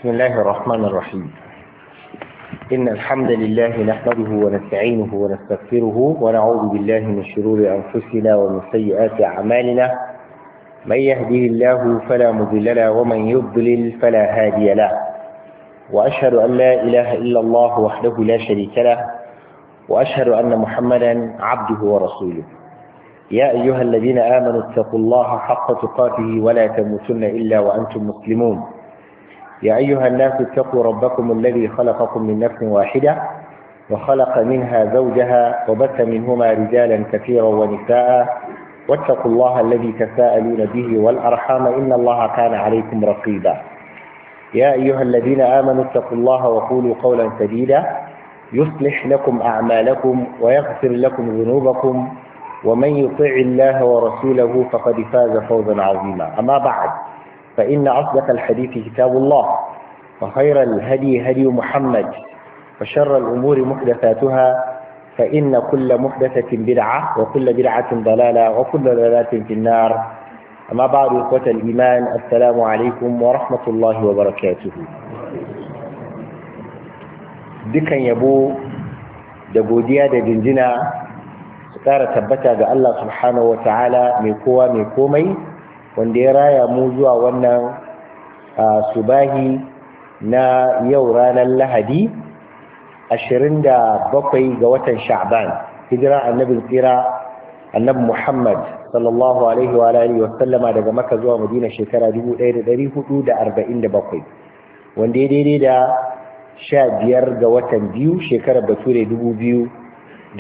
بسم الله الرحمن الرحيم. إن الحمد لله نحمده ونستعينه ونستغفره ونعوذ بالله من شرور أنفسنا ومن سيئات أعمالنا. من يهده الله فلا مضل له ومن يضلل فلا هادي له، وأشهد أن لا إله إلا الله وحده لا شريك له، وأشهد أن محمدا عبده ورسوله. يا أيها الذين آمنوا اتقوا الله حق تقاته ولا تموتن إلا وأنتم مسلمون. يا أيها الناس اتقوا ربكم الذي خلقكم من نفس واحدة وخلق منها زوجها وبث منهما رجالا كثيرا ونساء، واتقوا الله الذي تساءلون به والأرحام إن الله كان عليكم رقيبا. يا أيها الذين آمنوا اتقوا الله وقولوا قولا سديدا يصلح لكم أعمالكم ويغفر لكم ذنوبكم، ومن يطع الله ورسوله فقد فاز فوزا عظيما. أما بعد، فإن أصدق الحديث كتاب الله، وخير الهدي هدي محمد، وشر الأمور محدثاتها، فإن كل محدثة بدعة وكل بدعة ضلالة وكل ضلالة في النار. أما بعد، إخوة الإيمان، السلام عليكم ورحمة الله وبركاته. dukan yabo da godiya da jinjina su ƙara tabbata ga Allah subhanahu wa ta'ala mai kowa mai komai, wanda ya raya mu zuwa wannan subahi na yau ranar Lahadi 27 ga watan Sha'ban, hijira annabin tsira annabi Muhammad sallallahu alaihi wa alihi wa sallama daga Makka zuwa Madina shekara 1447, wanda ya daidai da 15 ga watan biyu shekarar Bature 2026.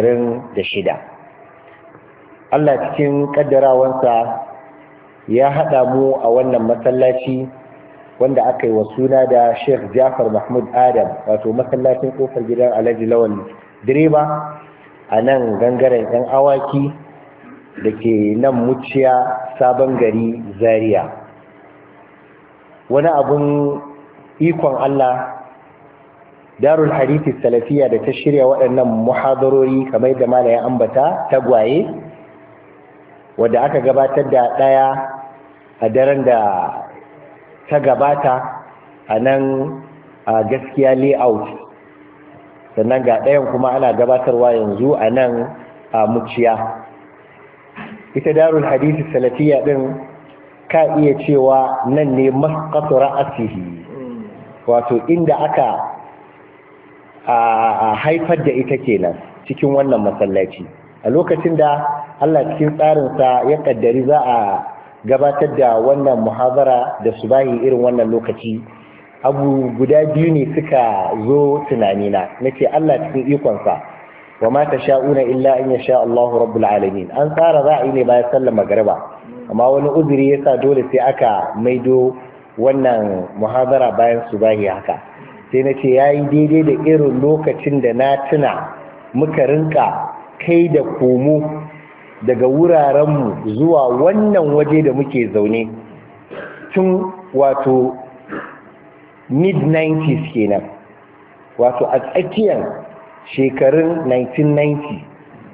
Allah cikin kaddarawansa ya haɗa mu a wannan masallaci wanda aka yi wa suna da Sheikh Jafar Mahmud Adam, wato masallacin kofar gidan Alhaji Lawal Direba a nan gangaren 'yan awaki da ke nan Muciya Sabon Gari Zaria. Wani abun ikon Allah, Darul Hadithi Salafiya da ta shirya waɗannan muhadarori kamar da malamin ambata tagwaye, wadda aka gabatar da ɗaya a daren da ta gabata a nan a Gaskiya Layout, sannan ga ɗayan kuma ana gabatarwa yanzu a nan a Muciya. Ita Darul Hadithi Salafiya ɗin ka iya cewa nan ne masqatu ra'asihi, wato inda aka haifar da ita kenan cikin wannan masallaci. A lokacin da Allah cikin tsarinsa ya kaddari za a gabatar da wannan muhazara da subahi irin wannan lokaci, abu guda biyu ne suka zo tunanina. Nace Allah cikin ikonsa, wa ma tasha'una illa an yasha Allahu rabbul alamin. An tsara za a yi ne bayan sallar magriba, amma wani uzuri yasa dole sai aka maido wannan muhazara bayan subahi haka. Sai nace yayi daidai da irin lokacin da na tuna muka rinka kai da komo daga wurarenmu zuwa wannan waje da muke zaune tun wato mid-90s kenan, wato a tsakiyar shekarun 1990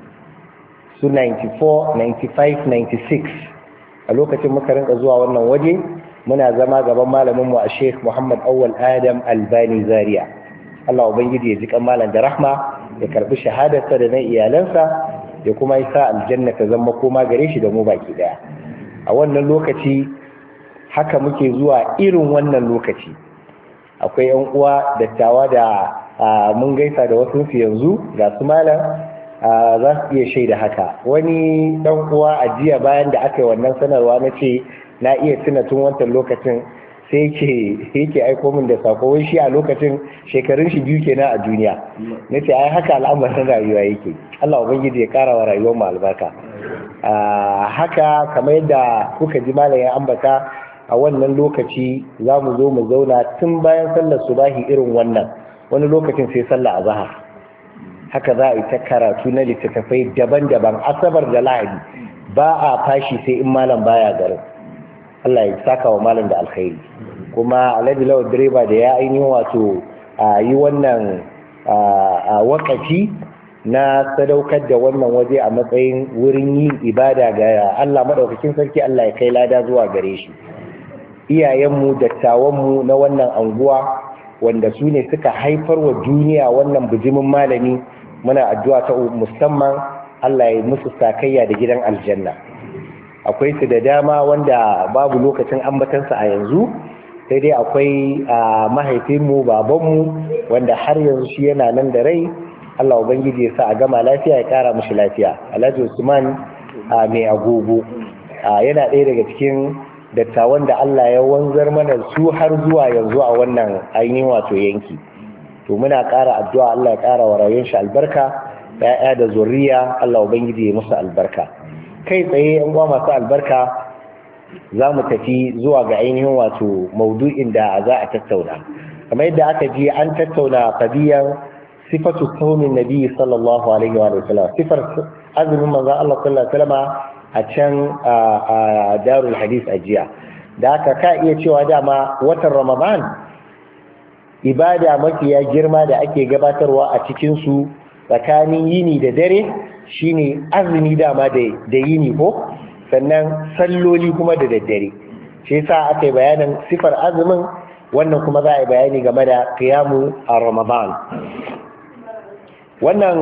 su 94, 95, 96. a lokacin muka rinka zuwa wannan waje muna zama gaban malaminmu a Sheikh Muhammad Awwal Adam Albani Zaria. Allah ubangiji ya ji kan malam da rahma, ya karbi shahadarsa da na iyalansa, ya kuma yi sa aljanna ta zama koma gare shi da mu baki daya. A wannan lokaci haka muke zuwa irin wannan lokaci. Akwai yan uwa dattawa da mun gaisa da wasu su yanzu ga su malam za su iya shaida haka. Wani dan uwa a jiya bayan da aka yi wannan sanarwa na ce na iya tuna tun wancan lokacin, sai yake aiko min da sako, wai shi a lokacin shekarun shi 2 kenan a duniya. Nace ai haka al'amarin rayuwa yake. Allah ubangiji ya kara wa rayuwar mu albarka. Haka kamar yadda kuka ji malam ya ambata, a wannan lokaci za mu zo mu zauna tun bayan sallar subahi irin wannan, wani lokacin sai sallar azhar. Haka za a yi ta karatu na littattafai daban-daban, asabar da lahadi ba a fashi sai in malam baya garin. Allah ya saka wa malam da alkhairi. Kuma Alhaji Lawal Direba da ya ainihin wato yi wannan wakafi na sadaukar da wannan waje a matsayin wurin yin ibada ga Allah madaukakin sarki, Allah ya kai lada zuwa gare shi. iyayenmu dattawanmu na wannan anguwa wanda su ne suka haifar wa duniya wannan bijimin malami. Muna addu'a ta musamman Allah ya musu sakayya da gidan aljanna. Akwai su da dama wanda babu lokacin ambatansa a yanzu, sai dai akwai mahaifinmu babanmu wanda har yanzu shi yana nan da rai. Allah ubangiji ya sa a gama lafiya, ya kara mishi lafiya. Alhaji Usman mai agogo yana ɗaya daga cikin dattawan da Allah ya wanzar mana su har zuwa yanzu a wannan ainihin wato yanki. To muna ƙara addu'a Allah ya ƙara wa rayuwar shi albarka, ya'ya da zuriya Allah ubangiji ya musu albarka. Kai tsaye yan uwa masu albarka za mu tafi zuwa ga ainihin wato maudu'in da za a tattauna. Kamar yadda aka ji an tattauna qadiyan sifatu sawmin nabi sallallahu alaihi wa sallam, sifar azumin manzon Allah sallallahu alaihi wa sallam a can a darul hadith ajiya. Da aka ka iya cewa dama watan Ramadan ibada mafiya girma da ake gabatarwa a cikinsu tsakanin yini da dare shine azumi dama da yini ko sannan salloli kuma da daddare. Shi yasa aka yi bayanin sifar azumin, wannan kuma za a yi bayani game da qiyamu a Ramadan. Wannan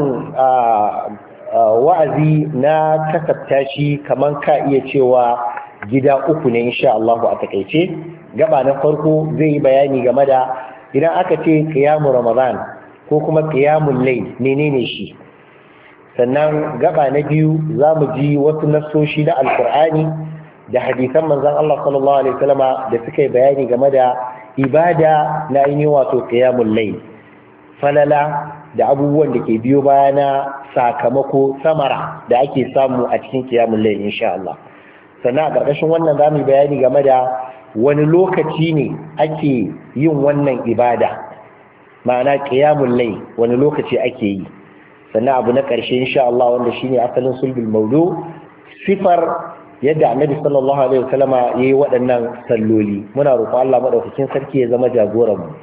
wa'azi na kasafta shi kaman ka iya cewa gida uku ne insha Allah a takaice. Gaba na farko zai yi bayani game da idan aka ce qiyamu Ramadan ko kuma qiyamul layl menene shi. Sannan gaba na biyu zamu ji wasu nassoshi na alqur'ani da hadisan manzon Allah sallallahu alaihi wasallama da suka yi bayani game da ibada na ainihin wato qiyamul layl, falala da abubuwan da ke biyo bayana sakamako samara da ake samu a cikin qiyamul layl insha Allah. Sannan a ƙarƙashin wannan zamu yi bayani game da wani lokaci ne ake yin wannan ibada, ma'ana qiyamul layl wani lokaci ake yi. Sannan abu na ƙarshe insha Allah wanda shine asalin sulbul mawdu, sifar yadda Annabi sallallahu alaihi wasallama yayi waɗannan salloli. Muna roƙon Allah madaukakin sarki ya zama jagoran mu.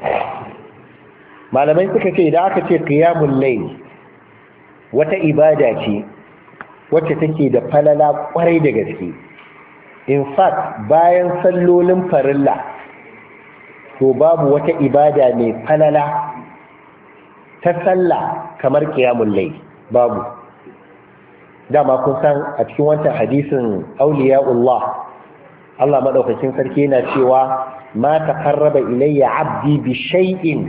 Malamai suka ce idan aka ce qiyamul layl wata ibada ce wacce take da falala kwarai da gaske. In fact bayan sallolin farilla to babu wata ibada mai falala ta sallah kamar qiyamul layl, babu. Dama kun san a cikin wancan hadisin auliya'ullah Allah madaukakin sarki yana cewa ma taqarraba ilayya 'abdi bi shay'in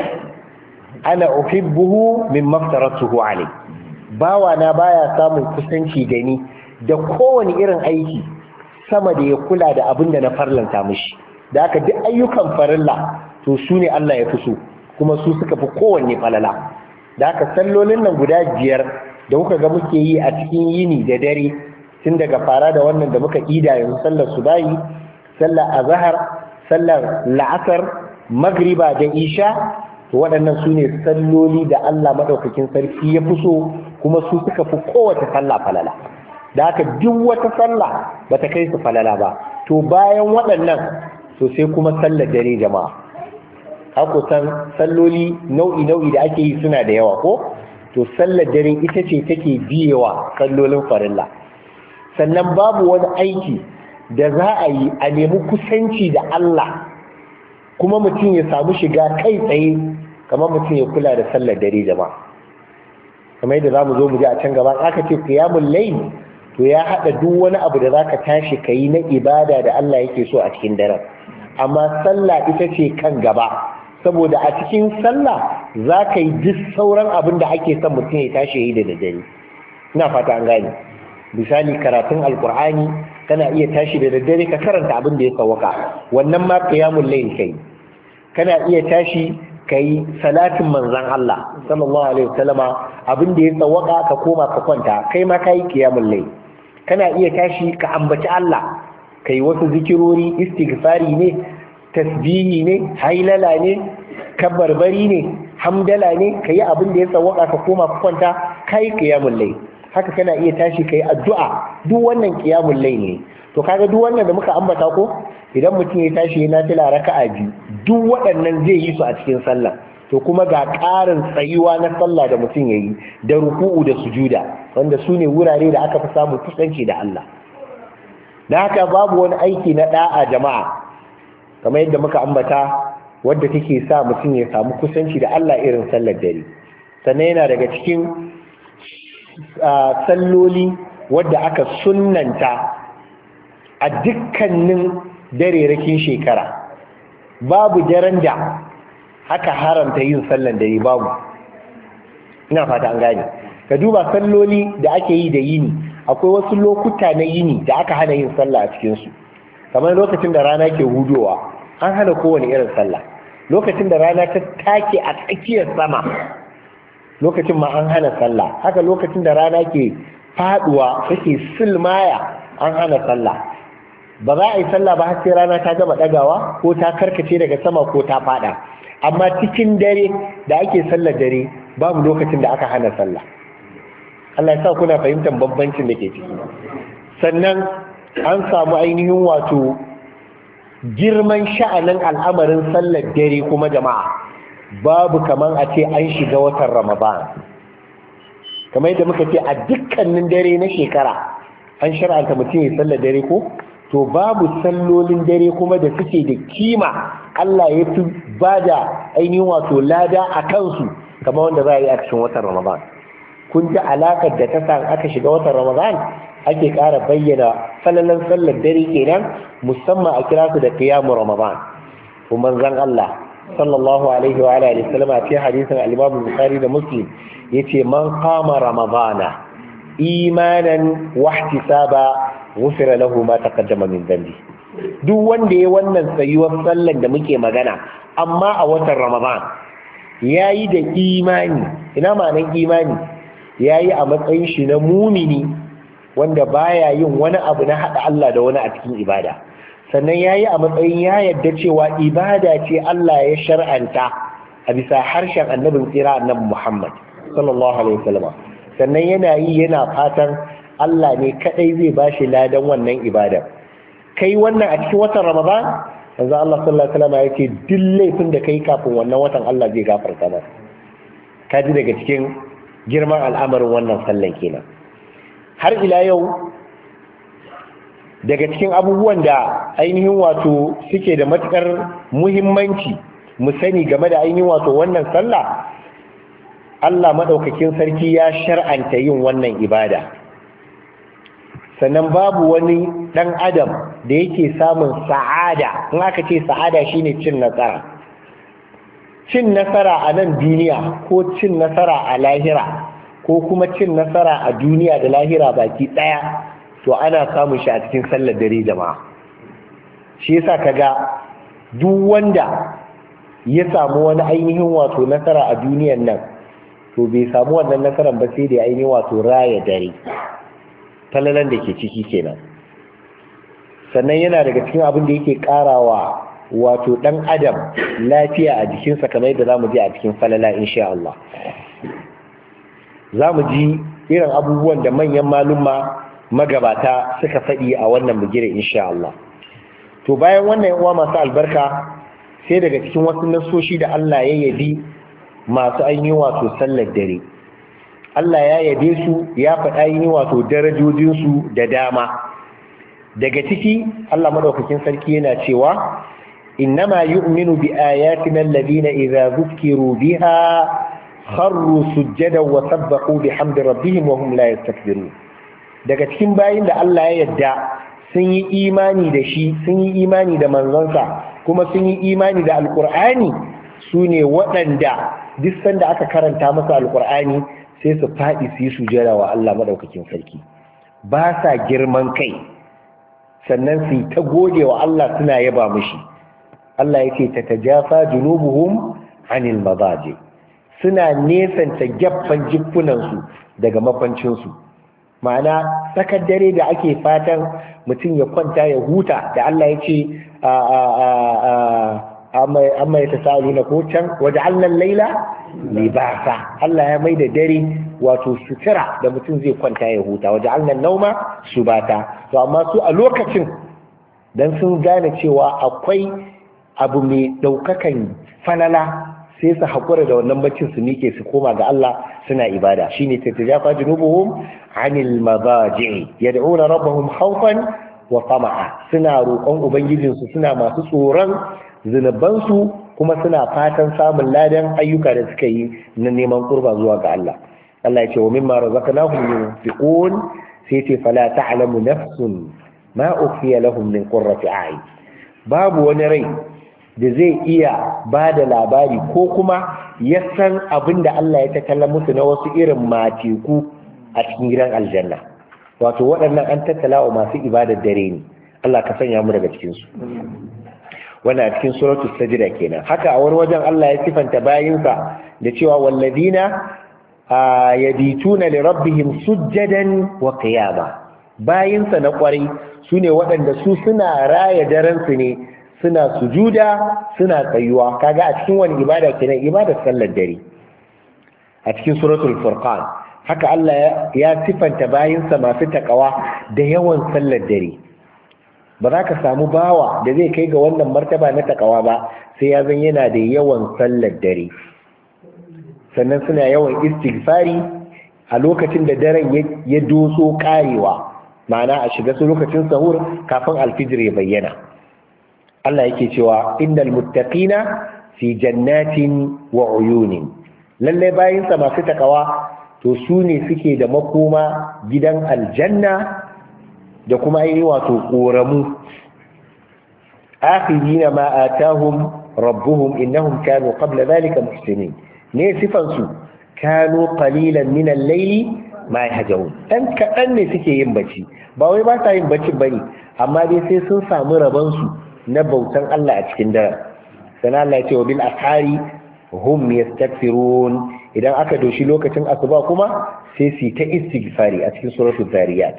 ana uhibbuhu mimma aftaratuhu alayhi. Bawa na baya samun kusanci da ni da kowane irin aiki sama da ya kula da abin da na farlanta mishi. Da haka duk ayyukan farilla to su ne Allah ya fi so, kuma su suka fi kowanne falala. Da haka sallolin nan guda 5 da kuka ga muke yi a cikin yini da dare, tun daga fara da wannan da muka ida yanzu sallar subahi, sallar azhar, sallar la'asar, magriba da isha, to waɗannan su ne salloli da Allah madaukakin sarki ya fi so, kuma su suka fi kowace sallah falala. Da haka duk wata sallah bata kai su falala ba. To bayan waɗannan to sai kuma sallar dare jama'a. Haka san salloli nau'i da ake yi suna da yawa ko? To sallar dare ita ce take biyewa sallolin farilla. Sannan babu wani aiki da za a yi a nemi kusanci da Allah kuma mutum ya samu shiga kai tsaye kamar mutum ya kula da sallar dare jama'a. Kamar yadda zamu zo mu ji a can gaba aka ce qiyamul layl to ya haɗa duk wani abu da zaka tashi ka yi na ibada da Allah yake so a cikin daren. Amma sallah ita ce kan gaba, saboda a cikin sallah za ka yi duk sauran abin da ake son mutum ya tashi ya yi da daddare. Ina fata an gane. Misali karatun alkur'ani kana iya tashi da daddare ka karanta abin da ya sawwaka, wannan ma qiyamul layl kai. Kana iya tashi kai salatin manzon Allah sallallahu alaihi wasallama, abin da ya sawwaka ka koma ka kwanta, kai ma kai qiyamul layl. Kana iya tashi ka ambaci Allah, kai wasu zikirori, istighfari ne, tasbihi ne, hailala ne, kabarbari ne, hamdala ne, kai abin da ya sawwaka ka koma ka kwanta, kai qiyamul layl. Haka kana iya tashi kai addu'a, duk wannan qiyamul layl ne. To kaga duk wannan da muka ambata ko, idan mutum ya tashi yana nafila raka'a 2, duk waɗannan zai yi su a cikin sallah. To kuma ga ƙarin tsayuwa na sallah da mutum ya yi, da ruku'u da sujuda, wanda su ne wurare da aka fi samun kusanci da Allah. Da haka babu wani aiki na ɗa'a jama'a kamar yadda muka ambata wadda take sa mutum ya samu kusanci da Allah irin sallar dare. Sannan yana daga cikin salloli wadda aka sunnanta a dukkanin darerakin shekara. Babu daren da aka haramta yin sallan dare, babu. Ina fata an gane. Ka duba salloli da ake yi da yini, akwai wasu lokuta na yini da aka hana yin sallah a cikinsu, kamar lokacin da rana ke hudowa an hana kowane irin sallah. Lokacin da rana ta take a tsakiyar sama, lokacin ma an hana sallah. Haka lokacin da rana ke faduwa take silmaya an hana sallah. Ba za a yi sallah ba har sai rana ta gama dagawa ko ta karkace daga sama ko ta fada. Amma cikin dare da ake sallar dare babu lokacin da aka hana sallah. Allah ya sa kuna fahimtar bambancin da ke ciki. Sannan an samu ainihin wato girman sha'anin al'amarin sallar dare kuma jama'a, babu kaman a ce an shiga watan Ramadan. Kamar yadda muka ce a dukkanin dare na shekara an shar'anta mutum ya sallar dare ko, to babu sallolin dare kuma da suke da kima Allah ya fi bada ainihin wato lada a kansu kamar wanda za a yi a cikin watan Ramadan. Kun ji alaƙar da ta sa aka shiga watan Ramadan ake ƙara bayyana falalan sallar dare kenan, musamman a kira su da qiyamu Ramadan. Kuma manzon Allah sallallahu alaihi wa alihi wasallam a cikin hadisin al-Imam Bukhari da Muslim yace man qama Ramadana imanan wa ihtisaba ghufira lahu ma taqaddama min dhanbi. Duk wanda ya wannan tsayuwar sallar da muke magana amma a watan Ramadan yayi da imani, ina ma'anar imani? Yayi a matsayin shi na mumini wanda baya yin wani abu na hada Allah da wani a cikin ibada. Sannan yayi a matsayin ya yadda cewa ibada ce Allah ya shar'anta a bisa harshen annabin tsira annabi Muhammad sallallahu alaihi wasallam. Sannan yana fatan Allah ne kadai zai bashi ladan wannan ibada. Kai wannan a cikin watan Ramadan, manzo Allah sallallahu alaihi wasallam yake duk laifin da kai kafin wannan watan Allah zai gafarta maka. Kaji daga cikin girman al'amarin wannan sallan kenan. Har ila yau daga cikin abubuwan da ainihin wato suke da matukar muhimmanci mu sani game da ainihin wato wannan sallah, Allah madaukakin sarki ya shar'anta yin wannan ibada. Sannan babu wani dan adam da yake samun sa'ada. In aka ce sa'ada shine cin nasara. Cin nasara a nan duniya ko cin nasara a lahira ko kuma cin nasara a duniya da lahira baki daya, to ana samun shi a cikin sallar dare jama'a. Shi yasa kaga duk wanda ya samu wani ainihin wato nasara a duniyan nan, to bai samu wannan nasarar ba sai da ainihin wato raya dare. Falalan da ke ciki kenan. Sannan yana daga cikin abin da yake karawa wato dan adam lafiya a jikinsa, kamar yadda zamu ji a cikin falala insha Allah. Zamu ji irin abubuwan da manyan malumma magabata suka faɗi a wannan bigire insha Allah. To bayan wannan uwa masu albarka, sai daga cikin wasu nasoshi da Allah ya yabi masu ainihin wato sallar dare. Allah ya yabe su, ya faɗa ainihin wato darajojinsu da dama. Daga ciki Allah madaukakin sarki yana cewa إنما يؤمن بآياتنا الذين إذا ذكروا بها خروا سجدا وسبحوا بحمد ربهم وهم لا يستكبرون. daga cikin bayin da Allah ya yarda sun yi imani da shi, sun yi imani da manzonsa, kuma sun yi imani da alkur'ani, su ne waɗanda duk sanda aka karanta masa alkur'ani sai su faɗi su yi sujada wa Allah madaukakin sarki. Ba sa girman kai, sannan su ta gode wa Allah suna yaba mishi. Allah yake tatajafa junubuhum anil madaji, suna nesanta gaffan jikkunansu daga mafancinsu. Ma'ana tsakar dare da ake fatan mutum ya kwanta ya huta, da Allah ya ce amma ya tasalu na ko can waja'alna al-laila libasa. Allah ya maida dare wato sutura da mutum zai kwanta ya huta, waja'alna an-nauma subata. To amma su a lokacin dan sun gane cewa akwai abu mai daukakan falala, sai su haƙura da wannan baccin su nike su koma ga Allah suna ibada. Shine tatajafa junubuhum anil madaji yad'una rabbahum khawfan wa tama'a, suna roƙon ubangijinsu suna masu tsoron zunubansu kuma suna fatan samun ladan ayyuka da suka yi na neman kurba zuwa ga Allah. Allah ya ce wa mimma razaqnahum yunfiqun, sai ce fala ta'lamu nafsun ma ukhfiya lahum min qurrati a'yun. Babu wani rai da zai iya ba da labari ko kuma ya san abin da Allah ya tattala musu na wasu irin mateku a cikin gidan aljanna. Wato waɗannan an tattala wa masu ibadar dare ne. Allah ka sanya mu daga cikinsu. Wannan a cikin suratul sajda kenan. Haka a wani wajen Allah ya sifanta bayinsa da cewa walladina yabituna li rabbihim sujjadan wa qiyama. Bayinsa na kwarai sune waɗanda su suna raya daren su ne, suna sujuda, suna tsayuwa. Kaga a cikin wani ibada kenan? Ibadar sallar dare. A cikin suratul furqan haka Allah ya sifanta bayinsa masu takawa da yawan sallar dare. Ba za ka samu bawa da zai kai ga wannan martaba na takawa ba sai ya zan yana da yawan sallar dare. Sannan suna yawan istighfari a lokacin da daren ya doso karewa, ma'ana a shiga su lokacin sahur kafin alfijir ya bayyana. Allah yake cewa innal muttaqina fi jannatin wa uyunin, lalle bayinsa masu takawa to su ne suke da makoma gidan aljanna da kuma yi wato koramu. akhidina ma atahum rabbuhum innahum kanu qabla dhalika muhsinin. Ne sifan su kanu qalilan min al-layli ma yahjaun, dan kadan ne suke yin bacci, ba wai ba sa yin bacci bane, amma dai sai sun samu raban su na bautan Allah a cikin daren. Sana Allah ya ce wa bil ashari hum yastaghfirun, idan aka doshi lokacin asuba kuma sai su ta istighfari a cikin suratul zariyat.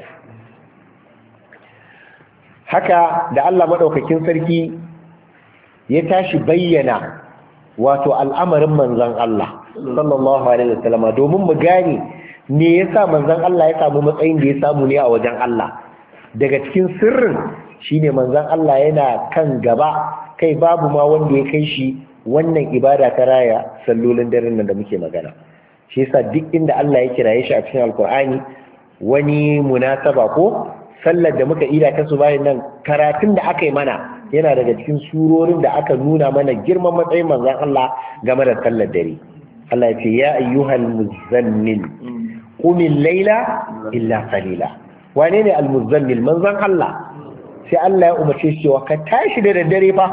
Haka da Allah madaukakin sarki ya tashi bayyana wato al'amarin manzon Allah sallallahu alaihi wasallam domin mu gane me yasa manzon Allah ya samu matsayin da ya samu ne a wajen Allah. Daga cikin sirrin shine manzon Allah yana kan gaba, kai babu ma wanda ya kai shi wannan ibada ta raya sallolin daren nan da muke magana. Shi yasa duk inda Allah ya kiraye shi a cikin alkur'ani wani munasaba ko sallar da muka ida ta su bayan nan, karatun da aka yi mana yana daga cikin surorin da aka nuna mana girman matsayin manzon Allah game da sallar dare. Allah ya ce ya ayyuhal muzammil qumil layla illa qalila. Wane ne al-muzammil? manzon Allah. Sai Allah ya umarce shi cewa ka tashi da daddare fa,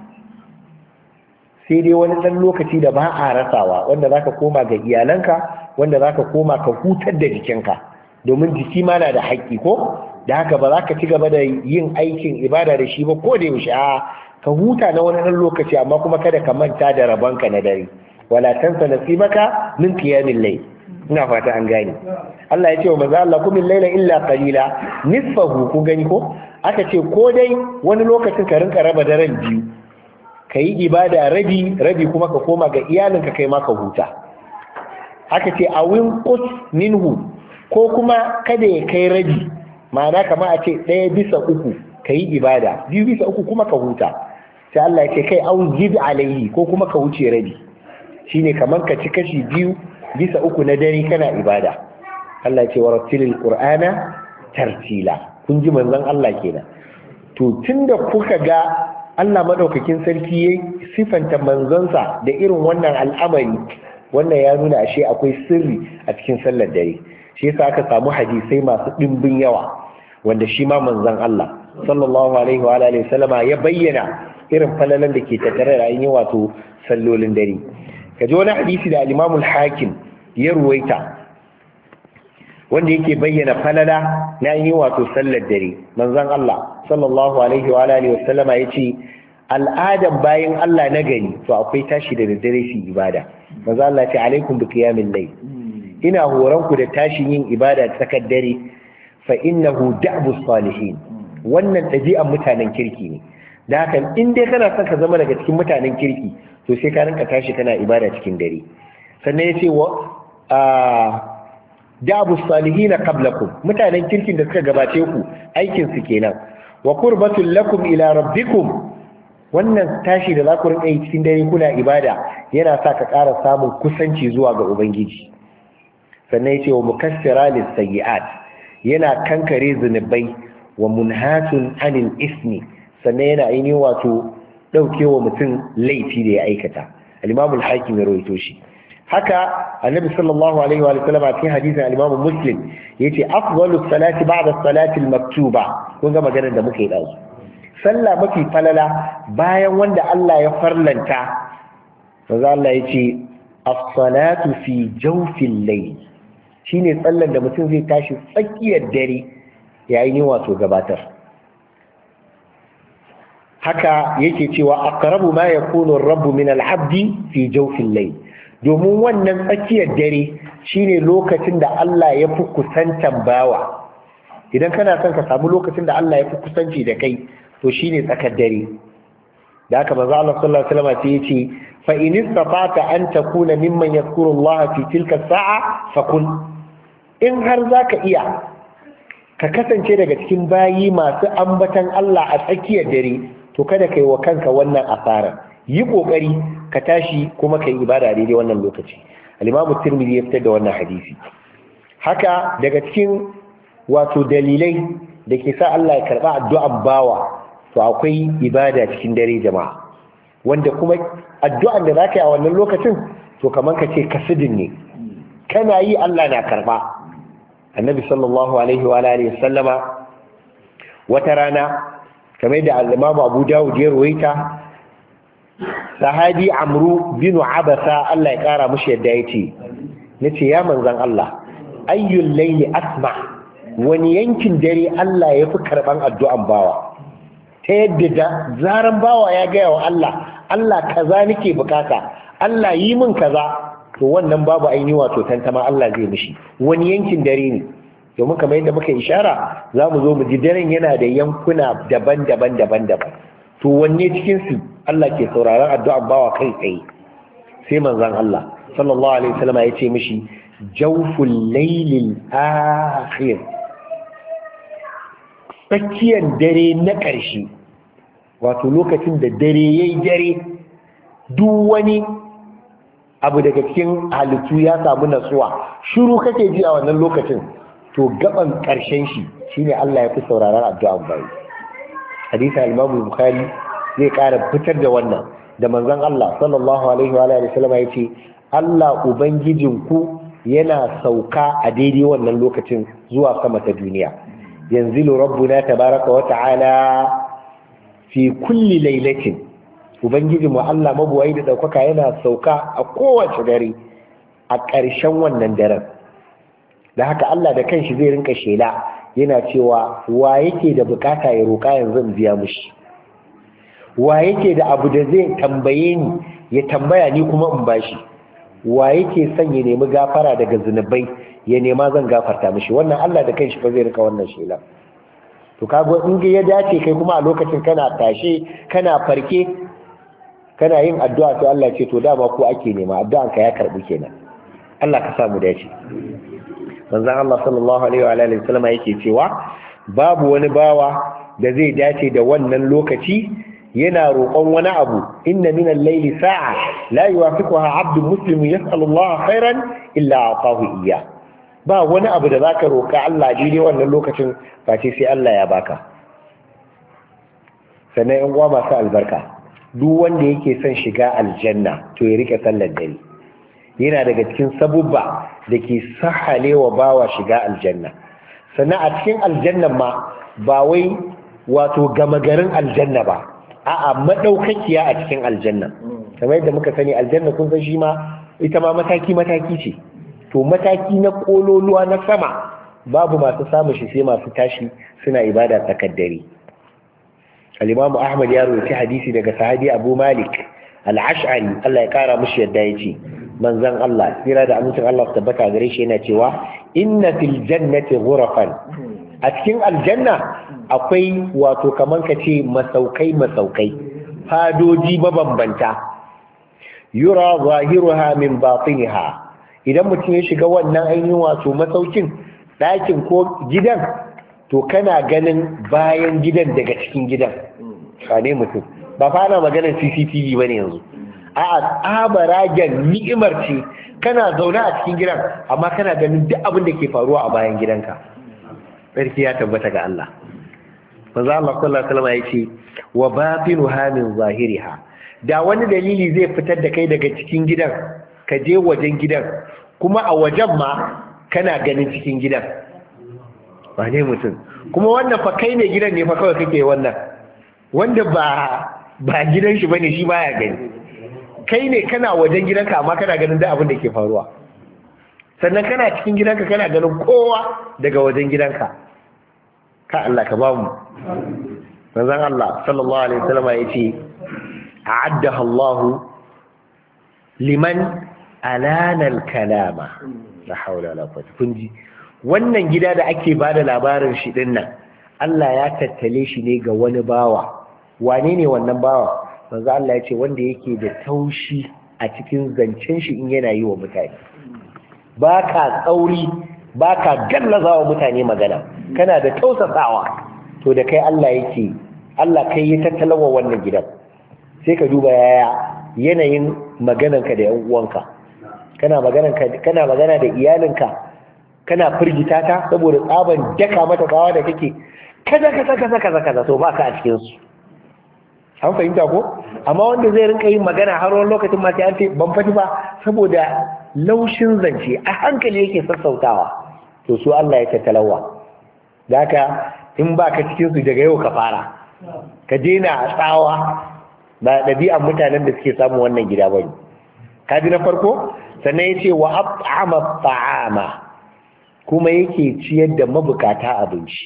sai dai wani ɗan lokaci da ba a rasawa, wanda za ka koma ga iyalanka, wanda za ka koma ka hutar da jikinka, domin jiki ma na da haƙƙi ko? Da haka ba za ka ci gaba da yin aikin ibada da shi ba ko da yaushe, ka huta na wani ɗan lokaci, amma kuma kada ka manta da rabonka na dare. Wala tansa nasibaka min qiyamil layl. Ina fata an gane. Allah ya ce wa manzo Allah kumil layla illa qalila nisfahu, ku gani ko? Aka ce ko dai wani lokacin ka rinka raba daren biyu, ka yi ibada rabi kuma ka koma ga iyalinka kai ma ka huta. Aka ce a winqus minhu, ko kuma kada ya kai rabi, ma'ana kamar a ce 1/3 ka yi ibada, 2/3 kuma ka huta. Sai Allah ya ce kai au zid alaihi, ko kuma ka wuce rabi, shine kamar ka ci kashi 2/3 na dare kana ibada. Allah ya ce warattilil qur'ana tartila. Kun ji manzon Allah kenan. To tunda kuka ga Allah madaukakin sarki ya sifanta manzonsa da irin wannan al'amari, wannan ya nuna ashe akwai sirri a cikin sallar dare. Shi yasa aka samu hadisai masu dimbin yawa wanda shi ma manzon Allah sallallahu alaihi wa alihi wasallama ya bayyana irin falalan da ke tattare da ainihin wato sallolin dare. Kaji wani hadisi da al-Imam al-Hakim ya ruwaita wanda yake bayyana falala na yi wato sallar dare. Manzon Allah sallallahu alaihi wa alihi wasallama yace al'adan bayin Allah na gani to akwai tashi da daddare su ibada. Manzon Allah ce alaikum bi qiyamil layl, ina horon ku da tashin yin ibada tsakar dare, fa innahu da'bus salihin. Wannan ɗabi'an mutanen kirki ne. Da haka in dai kana son ka zama daga cikin mutanen kirki to sai ka rinka tashi kana ibada cikin dare. Sannan yace da'bu salihina qablakum, mutanen kirkin da suka gabace ku aikin su kenan. Wa qurbatul lakum ila rabbikum, wannan tashi da za ku rinka yi cikin dare kuna ibada yana sa ka ƙara samun kusanci zuwa ga ubangiji. Sannan yace wa mukassira lis sayyi'at, yana kankare zunubai wa munhatun anil ismi, sannan yana ainihin wato daukewa mutum laifi da ya aikata. al-Imam al-Hakim ya rawaito shi. haka annabi sallallahu alaihi wa sallam a cikin hadisin al-Imam Muslim yace afdalu salati ba'da salati al-maktuba. kun ga maganar da muke yi dazu, sallah mafi falala bayan wanda Allah ya farlanta, manzo Allah yace as-salatu fi jawfil layl, shine sallar da mutum zai tashi tsakiyar dare yayin wato gabatar. haka yake cewa aqrabu ma yakunu ar-rabbu min al-'abdi fi jawfil layl, domin wannan tsakiyar dare shine lokacin da Allah ya fi kusantan bawa. idan kana son ka samu lokacin da Allah ya fi kusanci da kai, to shine tsakar dare. da haka manzo Allah sallallahu alaihi wasallam sai yace fa in istata an takuna mimman yadhkuru Allah fi tilka sa'a fakun, in har zaka iya ka kasance daga cikin bayi masu ambatan Allah a tsakiyar dare, to kada kai wa kanka wannan asara, yi kokari ka tashi kuma kai ibada daidai wannan lokaci. al-Imam Tirmidhi ya fitar da wannan hadisi. haka daga cikin wato dalilai da ke sa Allah ya karba addu'an bawa, to akwai ibada cikin dare jama'a, wanda kuma addu'an da zaka yi a wannan lokacin to kaman ka ce kasidin ne, kana yi Allah na karba. annabi sallallahu alaihi wa alihi sallama wata rana, kamar da al-Imam Abu Dawud ya ruwaita, sahabi Amru bin Abasa Allah ya kara mushi yadda yace nace ya manzon Allah, ayyul layli asma, wani yankin dare Allah ya fi karban addu'an bawa, ta yadda da zaran bawa ya gaya wa Allah kaza nake bukata, Allah yi min kaza, to wannan babu aini wato tantama Allah zai mishi. wani yankin dare ne, domin kamar yadda muka ishara za mu zo mu ji daren yana da yankuna daban-daban, to wanne cikin su Allah ke sauraron addu'ar bawa kai tsaye? sai manzon Allah sallallahu alaihi wasallam ya ce mishi jawful laylil akhir, tsakiyar dare na ƙarshe, wato lokacin da dare yayi dare, duk wani abu daga cikin halittu ya samu natsuwa, shiru kake ji a wannan lokacin, to gaban ƙarshen shi shine Allah ya fi sauraron addu'an bayi. hadisi al-Imam Bukhari zai ƙara fitar da wannan, da manzon Allah sallallahu alaihi wa alihi wasallam yace Allah ubangijinku yana sauka a daidai wannan lokacin zuwa sama ta duniya. yanzilu rabbuna tabaraka wa ta'ala fi kulli lailatin, ubangijinmu Allah mabuwayi da daukaka yana sauka a kowace dare a ƙarshen wannan daren. da haka Allah da kanshi zai rinka shela yana cewa wa yake da bukata ya roƙa yanzu in biya mushi, wa yake da abu da zai tambaye ni ya tambaya ni kuma in bashi, wa yake son ya nemi gafara daga zunubai ya nema zan gafarta mishi. wannan Allah da kanshi fa zai rika wannan shela. to kago in ga ya dace kai kuma a lokacin kana tashe kana farke kana yin addu'a, sai Allah ce to dama ko ake nema, addu'an ka ya karbi kenan. Allah ka samu dace. manzon Allah sallallahu alaihi wa alihi wasallam yake cewa babu wani bawa da zai dace da wannan lokaci yana roƙon wani abu, inna min al-layli sa'a la yuwafiquha 'abdun muslimun yas'alu Allah khairan illa atahu iyya. ba wani abu da zaka roƙa Allah daidai wannan lokacin face sai Allah ya baka. sannan yan uwa masu albarka, duk wanda yake son shiga aljanna to ya rike sallar dare, yana daga cikin sabubba da ke sahalewa bawa shiga aljanna. sannan a cikin aljannan ma ba wai wato gama garin aljanna ba, a'a madaukakiya a cikin aljanna. kamar yadda muka sani aljanna kun san shi ma ita ma mataki ce, to mataki na kololuwa na sama babu masu samun shi sai masu tashi suna ibada tsakar dare. al-Imam Ahmad ya rawaita hadisi daga sahabi Abu Malik al-Ash'ari Allah ya kara mushi yadda yace manzon Allah tsira da amincin Allah su tabbata gare shi yana cewa inna fil jannati ghurafan, a cikin aljanna akwai wato kaman kace masaukai fadoji mabambanta, yura zahiruha min batiniha, idan mutum ya shiga wannan ainihin wato masaukin ɗakin ko gidan, to kana ganin bayan gidan daga cikin gidan. Sane mutum ba fa ana maganar CCTV bane yanzu, a'a tsabaragen ni'imar ce, kana zaune a cikin gidan amma kana ganin duk abin da ke faruwa a bayan gidanka. Sarki ya tabbata ga Allah. manzo Allah sallallahu alaihi wasallam ya ce wa batinuha min zahiriha, da wani dalili zai fitar da kai daga cikin gidan ka je wajen gidan, kuma a wajen ma kana ganin cikin gidan. Ba ne mutum kuma wannan fa kai ne gidan ne fa kawai kake wannan, wanda ba gidan shi bane shi baya gani. Kai ne kana wajen gidanka amma kana ganin duk abin da ke faruwa, sannan kana cikin gidanka kana ganin kowa daga wajen gidanka. Ka Allah ka bamu. Manzon Allah sallallahu alaihi wasallam ya ce a'addaha Allah liman alana al-kalama. La hawla wala quwwata. Kunji wannan gida da ake bada labarin shi dinnan, Allah ya tattale shi ne ga wani bawa. Wane ne wannan bawa? Manzo Allah ya ce wanda yake da taushi a cikin zancen shi in yana yi wa mutane. Baka tsauri, baka gallaza wa mutane magana, kana da tausasawa. To da kai Allah yake, Allah kai ya tattalawa wannan gidan. Sai ka duba yaya yanayin maganarka da ƴan uwanka. Kana magana da iyalinka, kana firgita ta saboda tsaban daka mata tsawa da kake kaza to baka a cikin su. An fahimta ko? Amma wanda zai rinka yin magana har wani lokacin ma sai an ce ban fadi ba, saboda laushin zance a hankali yake sassautawa. To su Allah ya tattalawa. Da haka in baka cikin su daga yau ka fara, ka daina tsawa. Ba ɗabi'an mutanen da suke samun wannan gida bane. Ka ji na farko, sannan yace wa at'ama ta'ama, kuma yake ciyar da mabukata abinci.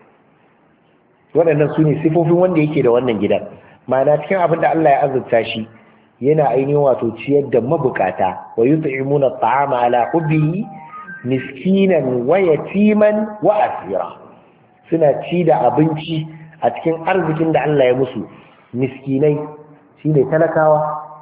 Waɗannan su ne sifofin wanda yake da wannan gidan. Ma'ana cikin abin da Allah ya azurta shi yana ainihin wato ciyar da mabukata, wa yut'imuna at'ama ala hubbihi miskinan wa yatiman wa asira. Suna ci da abinci a cikin arzikin da Allah ya musu. Miskinai shine talakawa,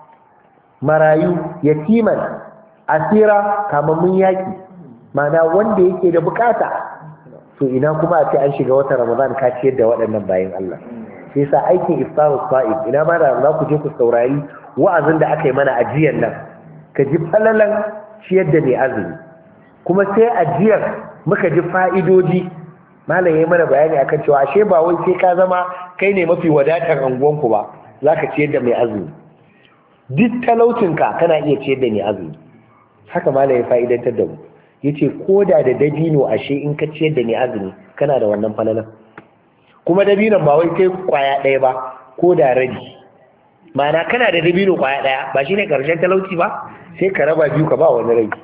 marayu, yatiman, asira, kamammun yaki. Ma'ana wanda yake da bukata. To ina kuma a ce an shiga watan Ramadan ka ciyar da waɗannan bayan Allah. Sai sa aikin iftarus sa'id, ina ma da za ku je ku saurari wa'azin da aka yi mana ajiyar nan, ka ji falalan ciyar da mai azumi. Kuma sai ajiyar muka ji fa'idoji, malam yayi mana bayani akan cewa ashe ba wai sai ka zama kai ne mafi wadatar anguwanku ba zaka ciyar da mai azumi. Duk talaucinka kana iya ciyar da mai azumi. Haka malam ya fa'idantar da mu. Yace koda da dabino ashe in ka ciyar da mai azumi kana da wannan falalan. Kuma dabinon ba wai kai kwaya ɗaya ba, ko da rabi. Ma'ana kana da dabino kwaya ɗaya ba shine karshen talauci ba, sai ka raba biyu ka ba wani rabi.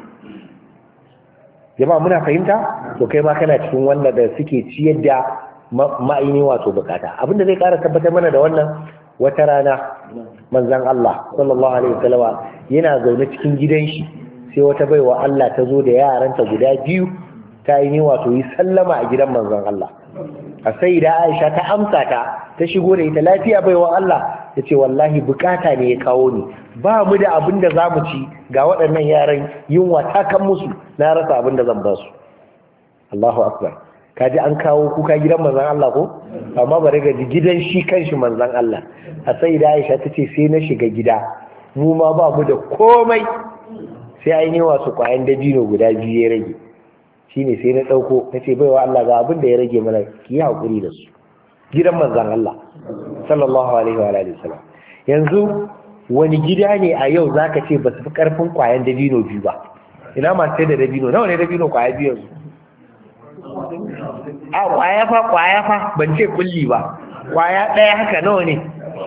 Jama'a muna fahimta? To kai ma kana cikin wanda da suke ciyar da ma'aini wato bukata. Abinda zai ƙara tabbatar mana da wannan, wata rana manzon Allah sallallahu alaihi wasallam yana zaune cikin gidan shi, sai wata baiwa Allah ta zo da yaranta guda biyu ta yi wato yi sallama a gidan manzon Allah. A sai da Aisha ta amsa ta shigo da ita, lafiya baiwa Allah, ta ce wallahi bukata ne ya kawo ni, ba mu da abin da za mu ci, ga waɗannan yaran yunwa ta kan musu, na rasa abin da zan ba su. Allahu akbar. Kaji an kawo kuka gidan manzon Allah ko? Amma bari ga gidan shi kanshi manzon Allah. A sai da Aisha ta ce sai na shiga gida, mu ma ba mu da komai, sai ainihin wasu kwayan dabino guda biyu ya rage. Shine sai na ɗauko, na ce baiwa Allah ga abin da ya rage mana, ki yi haƙuri da su. Gidan manzon Allah sallallahu alaihi wa alihi wasallam. Yanzu wani gida ne a yau zaka ce ba su fi karfin kwayan dabino biyu ba? Ina masu sai da dabino, nawa ne dabino kwaya biyu yanzu? A kwaya fa ban ce kulli ba, kwaya ɗaya haka nawa ne?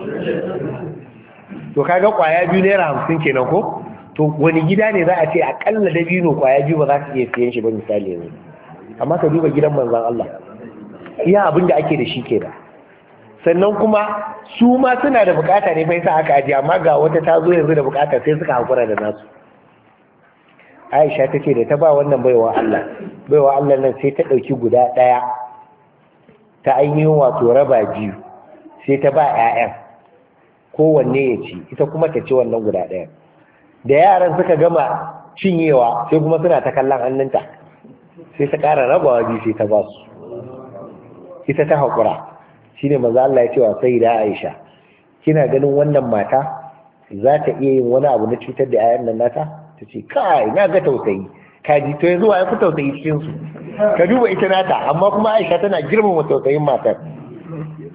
To kaga kwaya biyu naira 50 kenan ko? To wani gida ne za a ce akalla dabino kwaya biyu ba za ka iya siyan shi ba misali yanzu? Amma ka duba gidan manzon Allah, iya abin da ake da shi kenan. Sannan kuma su ma suna da bukata ne fa yasa aka ajiye, amma ga wata ta zo yanzu da bukata sai suka hakura da nasu. Aisha ta ce da ta ba wannan baiwa Allah nan sai ta ɗauki guda ɗaya ta ainihin wato raba biyu, sai ta ba 'ya'yan kowanne ya ci, ita kuma ta ci wannan guda ɗaya. Da yaran suka gama cinyewa sai kuma suna ta kallon hannunta, sai ta ƙara rabawa biyu sai ta ba su, ita ta haƙura. Shi ne maza Allah ya ce wa sai da Aisha, kina ganin wannan mata za ta iya yin wani abu na cutar da 'ya'yan nan nata? Ta ce kai na ga tausayi. Kaji to yanzu ya fi tausayi cikin su, ka duba ita nata, amma kuma Aisha tana girmama tausayin matar.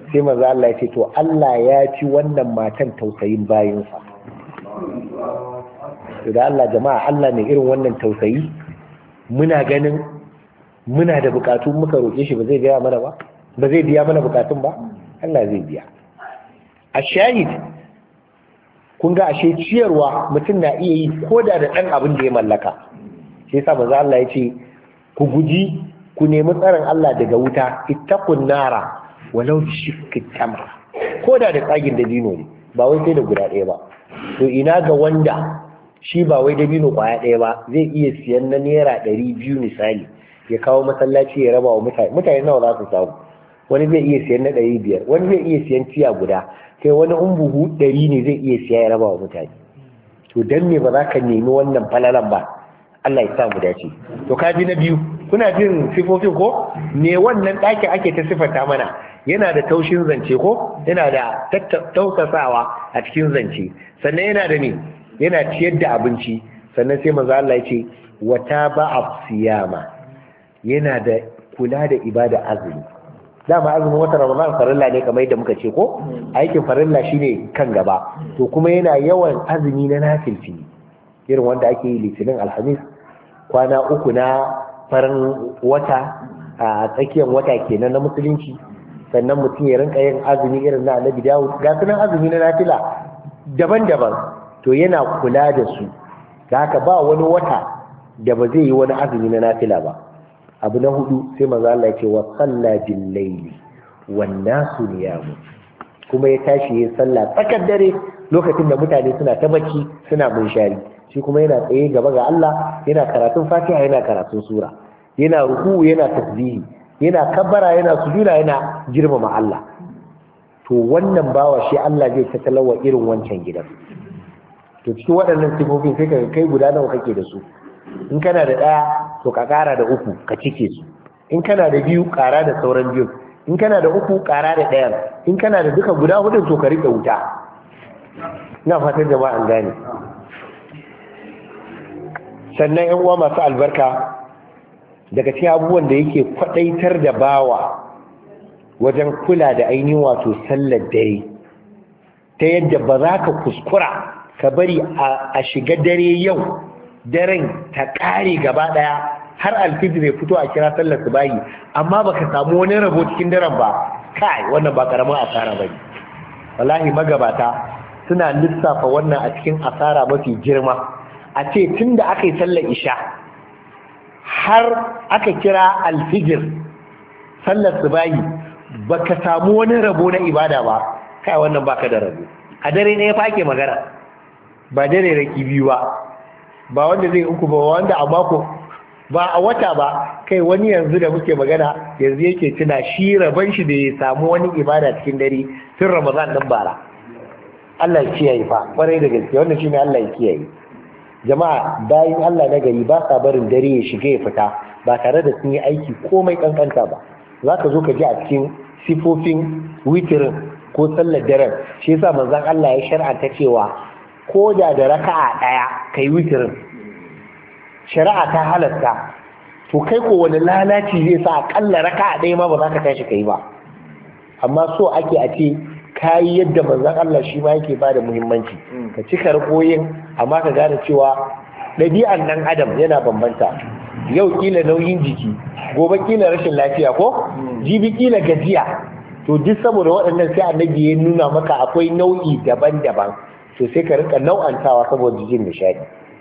sai manzo Allah ya ce to Allah ya ci wannan matan tausayin bayinsa. To da Allah jama'a, Allah ne irin wannan tausayi, muna ganin muna da bukatu muka roƙe shi ba zai biya mana ba, ba zai biya mana bukatun ba, Allah zai biya. A shahid, kun ga ashe ciyarwa mutum na iya yi koda da ɗan abin da ya mallaka. Shi yasa manzo Allah ya ce ku guji, ku nemi tsaron Allah daga wuta, ittaqun nara walau bi shiqqi tamra, koda da tsagin dabino ne, ba wai sai da guda ɗaya ba. To ina ga wanda shi ba wai dabino kwaya ɗaya ba zai iya siyan na naira 200 misali ya kawo masallaci ya raba wa mutane nawa za su samu? Wani zai iya siyan na 500, wani zai iya siyan tiya guda, kai wani buhu 100 ne zai iya siya ya raba wa mutane. To dan me ba za ka nemi wannan falalan ba? Allah ya sa mu dace. To ka ji na biyu, kuna jin sifofin ko? Me wannan ɗakin ake ta sifata mana? Yana da taushin zance ko? Yana da tausasawa a cikin zance. Sannan yana da me? Yana ciyar da abinci. Sannan sai manzo Allah ya ce wata ba'a siyama. Yana da kula da ibada azumi. Dama azumin watan Ramadan farilla ne kamar yadda muka ce ko? Aikin farilla shine kan gaba. To kuma yana yawan azumi na nafilfili. Irin wanda ake yi Litinin, Alhamis, kwana 3 na farin wata a tsakiyar wata kenan na musulunci. Sannan mutum ya rinka yin azumi irin na Annabi Dawud. Ga sunan azumi na nafila daban-daban. To yana kula da su. Da haka ba wani wata da ba zai yi wani azumi na nafila ba. Abu na 4 sai manzo Allah ya ce wa salla bil layli wan nasu niyamu, kuma ya tashi yayin sallah tsakar dare lokacin da mutane suna ta bacci suna munshari, shi kuma yana tsaye gaba ga Allah, yana karatun Fatiha, yana karatun sura, yana ruku, yana tasbihi, yana kabbara, yana sujuda, yana girmama Allah. To wannan bawa shi Allah zai tattalawa irin wancan gidan. To cikin waɗannan sifofin sai ka kai guda nawa kake da su? In kana da ɗaya to ka ƙara da 3 ka cike su, in kana da 2 ƙara da sauran 2, in kana da 3 ƙara da 1, in kana da duka guda 4 to ka riƙe wuta. Ina fatan jama'an gane. Sannan ƴan uwa masu albarka, daga cikin abubuwan da yake kwaɗaitar da bawa wajen kula da ainihin wato sallar dare, ta yadda ba za ka kuskura ka bari a shiga dare yau daren ta ƙare gaba ɗaya har alfijir ya fito a kira sallar subahi amma baka samu wani rabo cikin daren ba, kai wannan ba karamin asara bane. Wallahi magabata suna lissafa wannan a cikin asara mafi girma. A ce tunda aka yi sallar isha har aka kira alfijir sallar subahi baka samu wani rabo na ibada ba, kai wannan baka da rabo. A dare ne ya fake magana, ba dare raki biyu ba wanda zai 3 ba, wanda a mako ba, a wata ba. Kai wani yanzu da muke magana yanzu yake tuna shi rabon shi da ya samu wani ibada cikin dare tun Ramadan din bara. Allah ya kiyaye fa, kwarai da gaske wannan shine Allah ya kiyaye. Jama'a bayin Allah na gari ba sa barin dare ya shiga ya fita ba tare da sun yi aiki komai kankanta ba. Zaka zo ka ji a cikin sifofin witirin ko sallar daren, shi yasa manzon Allah ya shar'anta cewa ko da raka'a ɗaya kai witirin, shari'a ta halatta. To kai ko wani lalaci zai sa akalla raka'a ɗaya ma ba za ka tashi kai ba? Amma so ake a ce kayi yadda manzon Allah shi ma yake bada muhimmanci, ka cika rakoyin, amma ka gane cewa ɗabi'an ɗan adam yana bambanta. Yau kila nauyin jiki, gobe kila rashin lafiya ko jibi kila gajiya. To duk saboda waɗannan sai annabi ya nuna maka akwai nau'i daban-daban, to sai ka rika nau'antawa saboda jin nishadi.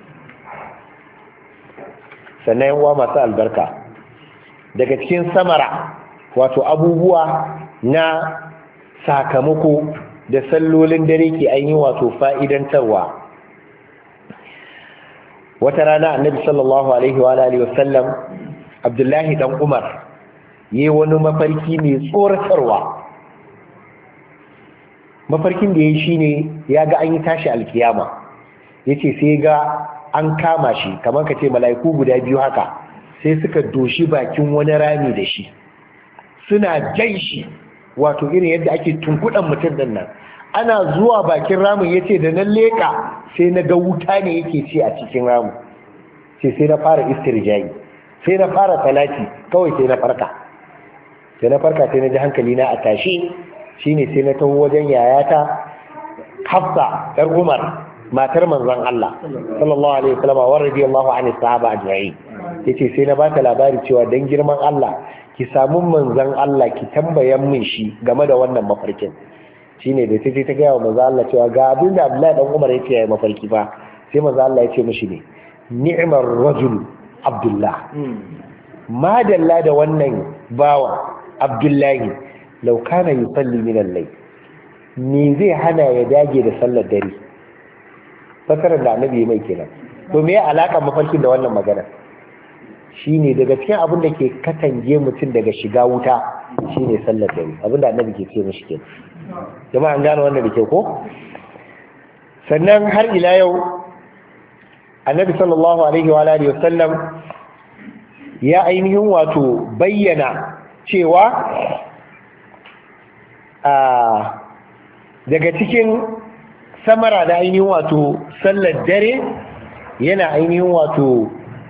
Sannan yan uwa masu albarka, daga cikin samara wato abubuwa na sakamako da sallolin dare ke ainihin wato fa'idantarwa. Wata rana annabi sallallahu alaihi wa alihi wa sallam, Abdullahi dan Umar yayi wani mafarki mai tsoratarwa. Mafarkin da yayi shine ya ga an yi tashi alkiyama, yace sai ga an kama shi kamar ka ce mala'iku guda 2 haka, sai suka doshi bakin wani rami da shi suna jan shi, wato irin yadda ake tunkudan mutum din nan. Ana zuwa bakin ramin yace da nan leka sai na ga wuta ne yake ci a cikin ramin, sai na fara istirja'i, sai na fara salati, kawai sai na farka sai na ji hankali na a tashi, shine sai na taho wajen yayata Hafsa yar Umar matar manzon Allah sallallahu alaihi wasallam wa radiyallahu anhu sahaba ajma'in yace sai na bata labari cewa dan girman Allah ki samu manzon Allah ki tambayan min shi game da wannan mafarkin shine da tace ta ga manzon Allah cewa ga abin da Abdullahi dan Umar yake yayi mafarki ba sai manzon Allah ya ce mishi ne ni'mar rajul Abdullah ma dalla da wannan bawa Abdullahi law kana yusalli min al-layl me zai hana ya dage da sallar dare fasarar da annabi mai kenan to me alaka mafarkin da wannan magana shine daga cikin abin da ke katange mutum daga shiga wuta shine sallar dare abin da annabi ke ce mishi kenan jama'a an gane wannan da ke ko sannan har ila yau annabi sallallahu alaihi wa alihi wasallam ya ainihin wato bayyana cewa daga cikin samara da ainihin wato sallar dare yana ainihin wato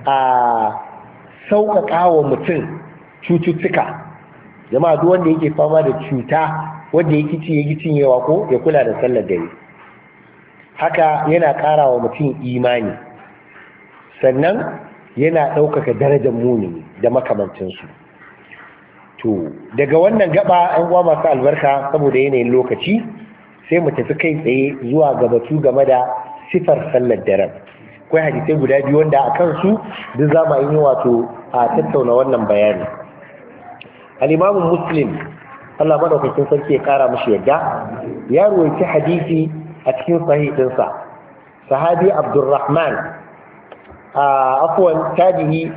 sauƙaƙa wa mutum cututtuka jama'a duk wanda yake fama da cuta wanda yake cinyewa ko ya kula da sallar dare haka yana ƙara wa mutum imani sannan yana ɗaukaka darajar mumini da makamancinsu to daga wannan gaba an uwa masu albarka saboda yanayin lokaci sai mu tafi kai tsaye zuwa ga batu game da sifar sallar daren akwai hadisai guda biyu wanda a kansu duk za mu yi wato a tattauna wannan bayani al-imamu muslim Allah madaukakin sarki ya kara mishi yadda ya ruwaiti hadisi a cikin sahih dinsa sahabi abdurrahman afwan tabi'i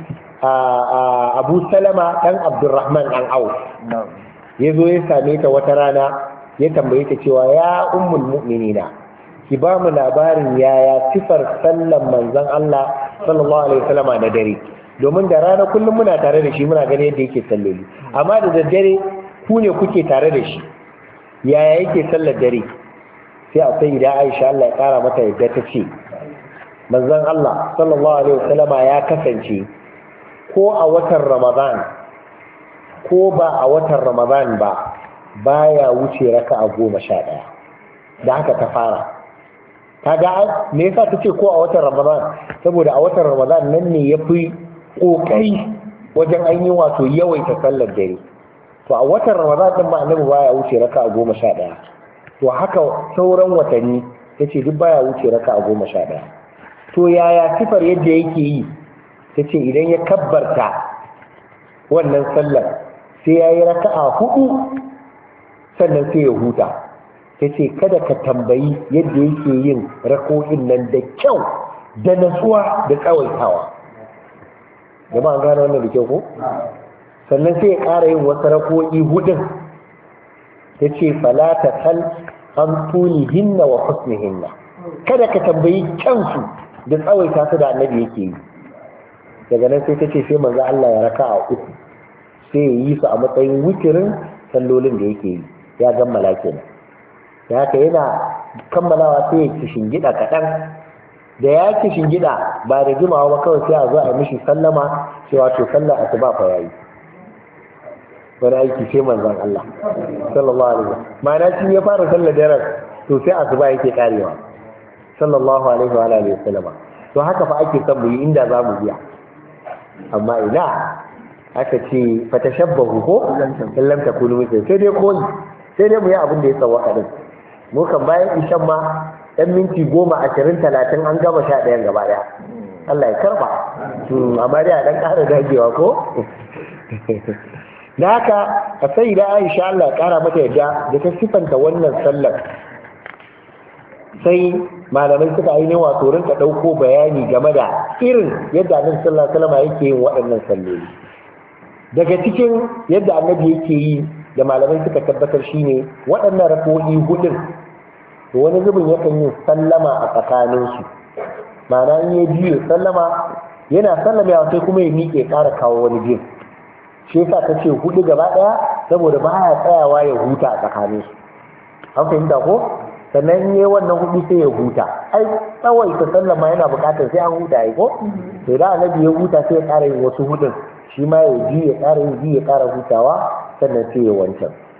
abu salama dan abdurrahman an auf yazo ya same ta wata rana ya tambaye ta cewa ya ummul mu'minina ki ba mu labarin yaya sifar sallan manzon Allah sallallahu alaihi wasallam na dare domin da rana kullum muna tare da shi muna gani yadda yake salloli amma da daddare ku ne kuke tare da shi yaya yake sallar dare sai a sai da Aisha Allah ya kara mata yadda ta ce manzon Allah sallallahu alaihi wasallam ya kasance ko a watan Ramadan ko ba a watan Ramadan ba baya wuce raka'a 11 da haka ta fara kaga me yasa tace ko a watan Ramadan saboda a watan Ramadan nan ne yafi kokari wajen ainihin wato yawaita sallar dare to a watan Ramadan din ba annabi baya wuce raka'a 11 to haka sauran watanni tace duk baya wuce raka'a 11 to yaya sifar yadda yake yi tace idan ya kabbarta wannan sallar sai yayi raka'a 4 sannan sai ya huta ta ce kada ka tambayi yadda yake yin rako'in nan da kyau da natsuwa da tsawaitawa jama'a gane wannan da kyau ko sannan sai ya ƙara yin wasu rako'i hudun ta ce falata kal an tuni hinna wa husni hinna kada ka tambayi kyansu da tsawaita su da annabi yake yi daga nan sai ta ce sai manzo Allah ya raka a 3 sai ya yi su a matsayin witirin sallolin da yake yi ya gammala kenan da haka yana kammalawa sai ya shingida kaɗan da ya shingida ba da jimawa ba kawai sai a zo a mishi sallama cewa to sallar asuba fa yayi wani aiki sai manzon Allah sallallahu alaihi wasallam ma'ana shi ya fara sallar daren to sai asuba yake karewa sallallahu alaihi wa alihi wasallam to haka fa ake son mu yi inda za mu biya amma ina aka ce fatashabbahu ko lam takunu mithlan sai dai koyi sai dai mu yi abin da ya tsawaka din mu kan bayan ishan ma ɗan minti 10 20 30 an gama 11 gaba daya Allah ya karba amma dai a dan ƙara dagewa ko da haka a sai da Aisha Allah ya ƙara mata yadda da ta sifanta wannan sallar sai malamai suka aini wato rinka ɗauko bayani game da irin yadda Annabi sallallahu alaihi wasallam yake yin waɗannan salloli daga cikin yadda Annabi yake yi da malamai suka tabbatar shine waɗannan rako'i hudun to wani zubin yakan yi sallama a tsakaninsu ma'ana in ya biyu sallama yana sallamewa sai kuma ya miƙe ƙara kawo wani biyu shi yasa ta ce hudu gaba ɗaya saboda ba ya tsayawa ya huta a tsakaninsu an fahimta ko sannan in yi wannan hudu sai ya huta ai tsawaita sallama yana buƙatar sai an huta ai ko sai da annabi ya huta sai ya ƙara yin wasu hudun shi ma ya ji ya ƙara yin ji ya ƙara hutawa sannan sai ya wancan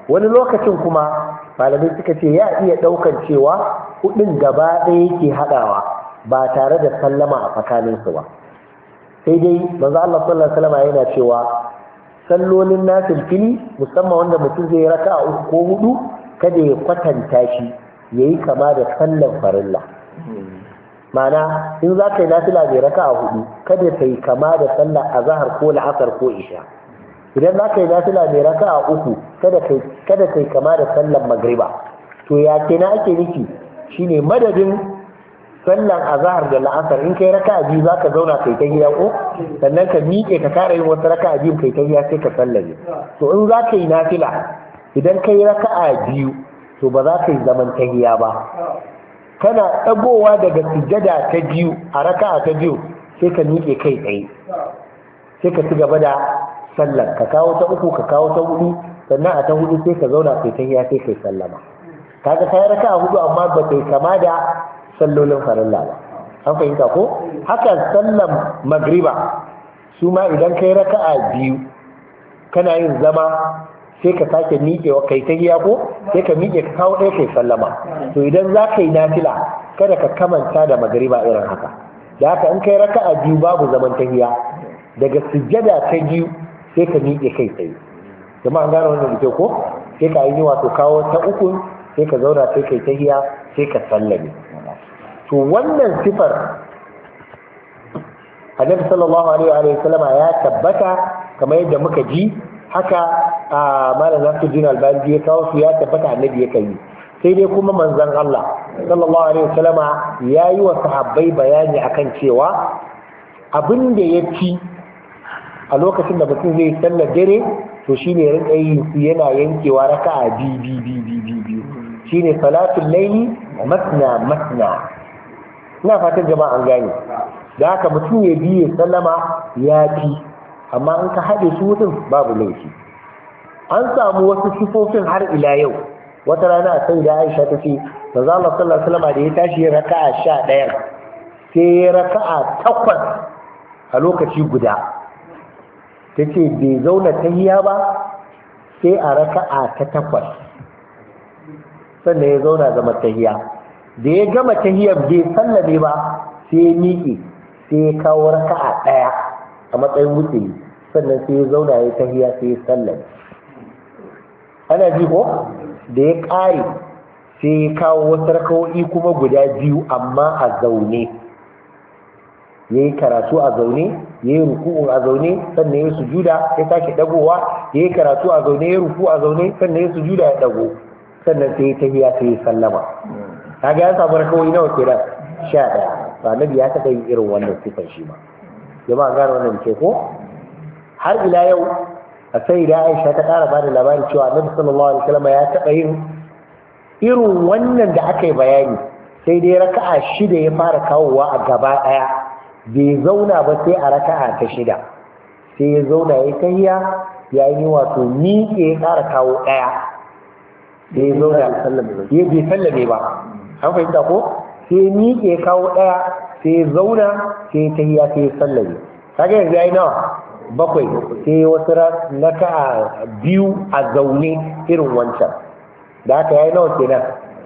wani lokacin kuma malamai suka ce ya iya ɗaukar cewa hudun gaba ɗaya yake haɗawa ba tare da sallama a tsakaninsu ba. Sai dai manzo Allah sallallahu alaihi wasallam yana cewa sallolin nafilfili musamman wanda mutum zai raka'a 3 ko 4 kada ya kwatanta shi yayi kama da sallan farilla. Ma'ana in za ka yi nafila mai raka'a 4 kada ta yi kama da sallar azhar ko la'asar ko isha. Idan za ka yi nafila mai raka'a 3 kada kai kama da sallar magriba. To ya kenan ake nufi shine madadin sallan azhar da la'asar in kai raka'a biyu zaka zauna kai tahiyya ko sannan ka miƙe ka kara yin wasu raka'a biyu kai tahiyya sai ka sallame. To in za ka yi nafila idan kai raka'a biyu to ba za ka yi zaman tahiyya ba, kana ɗagowa daga sujjada ta biyu a raka'a ta biyu sai ka miƙe kai tsaye sai ka ci gaba da sallar, ka kawo ta 3 ka kawo ta 4 sannan a ta 4 sai ka zauna kai tahiyya sai kai sallama. Kaga kai raka'a 4 amma ba kai kama da sallolin farilla ba, an fahimta ko? Haka sallan magriba su ma idan kai raka'a biyu kana yin zama sai ka sake miƙewa kai tahiyya ko sai ka miƙe ka kawo ɗaya kai sallama. To idan za ka yi nafila kada ka kamanta da magriba irin haka, da haka in kai raka'a biyu babu zaman tahiyya daga sujjada ta biyu sai ka miƙe kai tsaye. Jama'a an gane wannan da ko sai ka yi wato kawo ta 3 sai ka zauna sai kai tahiyya sai ka sallame. To wannan sifar Annabi sallallahu alaihi wa sallama ya tabbata kamar yadda muka ji, haka a malam Nasiruddin Albani ya kawo su, ya tabbata Annabi yake yi. Sai dai kuma manzon Allah sallallahu alaihi wa sallama ya yi wa sahabbai bayani akan cewa abin da ya ci a lokacin da mutum zai sallar dare to shine ya rinka yi yana yankewa raka'a biyu shine salatul layli masna masna. Ina fatan jama'a an gane, da haka mutum ya biye sallama ya fi, amma in ka haɗe su mutum babu laifi. An samu wasu sifofin har ila yau. Wata rana a sai da Aisha ta ce manzo Allah sallallahu alaihi wasallam da ya tashi ya raka'a 11 sai ya raka'a 8 a lokaci guda. Tace bai zauna tahiyya ba sai a raka'a ta 8 sannan ya zauna zama tahiyya. Da ya gama tahiyyar bai sallame ba sai ya miƙe sai ya kawo raka'a 1 a matsayin wuce, sannan sai ya zauna ya tahiyya sai ya sallame. Ana ji ko? Da ya ƙare sai ya kawo wasu raka'o'i kuma guda 2 amma a zaune, ya yi karatu a zaune, ya yi ruku'u a zaune, sannan ya sujuda ya sake dagowa, ya yi karatu a zaune, ya ruku a zaune, sannan ya sujuda ya dago, sannan sai ya tahiyya sai ya sallama. Kaga ya samu rakawai nawa kenan 11. Ba Annabi ya taɓa yin irin wannan sifar shi ma. Jama'a gane wannan ke ko? Har ila yau a sai da Aisha ta ƙara bada labarin cewa Annabi sallallahu alaihi wasallam ya taɓa yin irin wannan da aka yi bayani, sai dai raka'a 6 ya fara kawowa a gaba ɗaya, bai zauna ba sai a raka'a ta 6 sai ya zauna ya tahiyya ya yi wato miƙe ya ƙara kawo 1 sai ya zauna ya bai sallame ba. An fahimta ko? Sai miƙe kawo 1 sai ya zauna sai ya tahiyya sai ya sallame. Kaga yanzu yayi nawa? 7 sai wasu raka'a 2 a zaune irin wancan. Da haka yayi nawa kenan?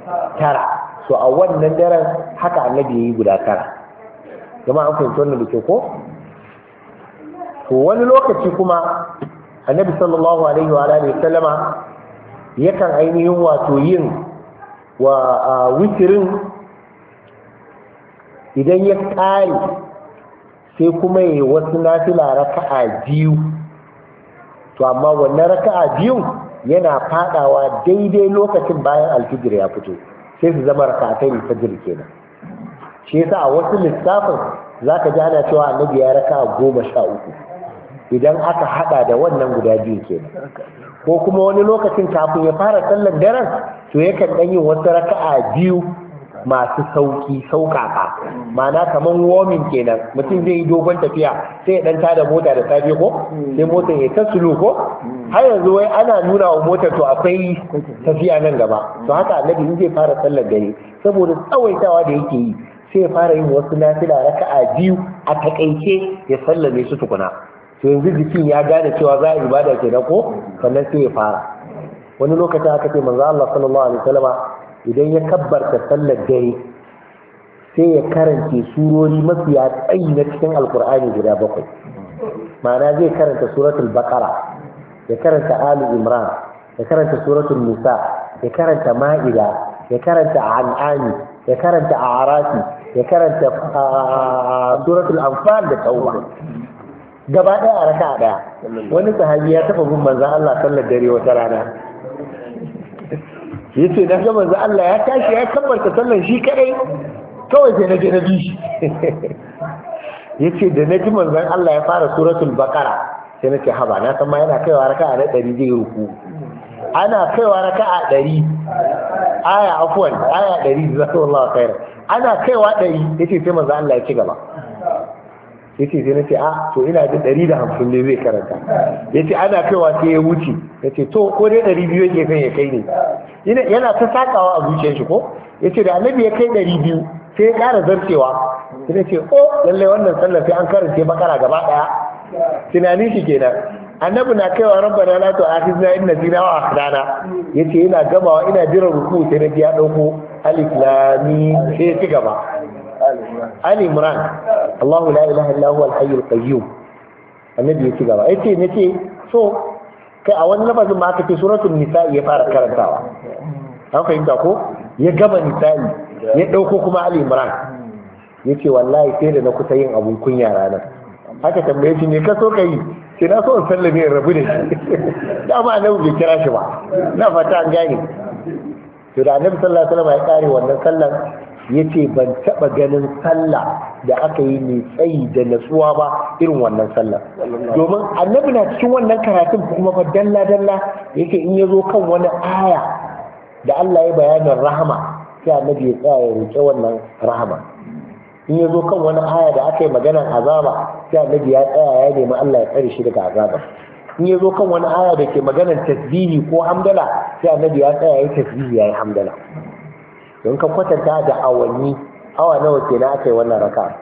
9. So a wannan daren haka Annabi yayi guda 9. Jama'a an fahimta wannan da ke ko? To wani lokaci kuma Annabi sallallahu alaihi wa alihi sallama yakan ainihin wato yin wa witirin idan ya ƙare sai kuma yi wasu nafila raka'a 2, to amma wannan raka'a 2 yana fadawa daidai lokacin bayan alfijir ya fito sai su zama raka'atai fajr kenan. Shi yasa a wasu lissafin zaka ji ana cewa Annabi ya raka'a 13 idan aka hada da wannan guda 2 kenan. Ko kuma wani lokacin kafin ya fara sallar daren to yakan dan yin wasu raka'a 2 masu sauƙaƙa, ma'ana kaman warming kenan. Mutum zai yi dogon tafiya sai ya dan tada mota da safe ko sai motar ya ta sulu ko har yanzu wai ana nuna wa motar to akwai tafiya nan gaba. To haka Annabi in zai fara sallar dare saboda tsawaitawa da yake yi sai ya fara yin wasu nafila raka'a 2 a takaice ya sallame su tukuna. To yanzu jikin ya gane cewa za a ibada kenan ko sannan sai ya fara. wani lokacin aka ce manzo Allah sallallahu alaihi wasallama idan ya kabbarta sallar dare sai ya karanta surori mafiya tsayi na cikin alkur'ani guda 7. ma'ana zai karanta suratul baqara, ya karanta ali imran, ya karanta suratul nisa, ya karanta ma'ida, ya karanta an'ami, ya karanta a'rafi, ya karanta suratul anfal da tauba gaba daya a raka'a daya. wani sahabi ya tafi bin manzon Allah sallar dare wata rana, yace na ga manzon Allah ya tashi ya kabbarta sallar shi kadai, kawai sai na je na bi shi. yace da na ji manzon Allah ya fara suratul baqara sai nace haba na san ma yana kaiwa raka'a na 100 zai ruku, ana kaiwa raka'a 100 aya 100 jazakallahu khairan, ana kaiwa 100 yace sai manzon Allah ya ci gaba. yace sai nace to ina jin 150 ne zai karanta. yace ana kaiwa sai ya wuce, yace to ko dai 200 yake kan ya kai ne, yana ta sakawa a zuciyar shi ko. yace da annabi ya kai 200 sai ya ƙara zarcewa, sai ce lallai wannan sallar sai an karance bakara gaba ɗaya. tunanin shi kenan, annabi na kaiwa rabbana la tu'akhizna in nasina wa akhtana, yace yana gamawa ina jiran ruku sai na ji ya dauko alif lam mim sai ya ci gaba ali imran Allahu la ilaha illa huwa al-hayyul qayyum, annabi ya ci gaba. yace nace so kai a wani lafazin ma aka ce suratul nisa ya fara karantawa, an fahimta ko, ya gama nisa'i ya dauko kuma ali imran. yace wallahi sai da na kusa yin abun kunya ranar. haka tambaye shi ne ka so kai, sai na so in sallame in rabu da shi. dama annabi bai kira shi ba, na fata an gane. to da annabi sallallahu alaihi wasallam ya kare wannan sallan, yace ban taba ganin sallah da aka yi mai tsayi da natsuwa ba irin wannan sallah. domin annabi na cikin wannan karatun kuma fa dalla dalla yake in yazo kan wani aya da Allah ya bayanin rahama sai annabi ya tsaya ya roƙe wannan rahama. in ya zo kan wani aya da aka yi maganar azaba sai annabi ya tsaya ya nemi Allah ya tsare shi daga azaba. in ya zo kan wani aya da ke maganar tasbihi ko hamdala sai annabi ya tsaya ya yi tasbihi ya yi hamdala. don ka kwatanta da awanni, awa nawa kenan aka yi wannan raka.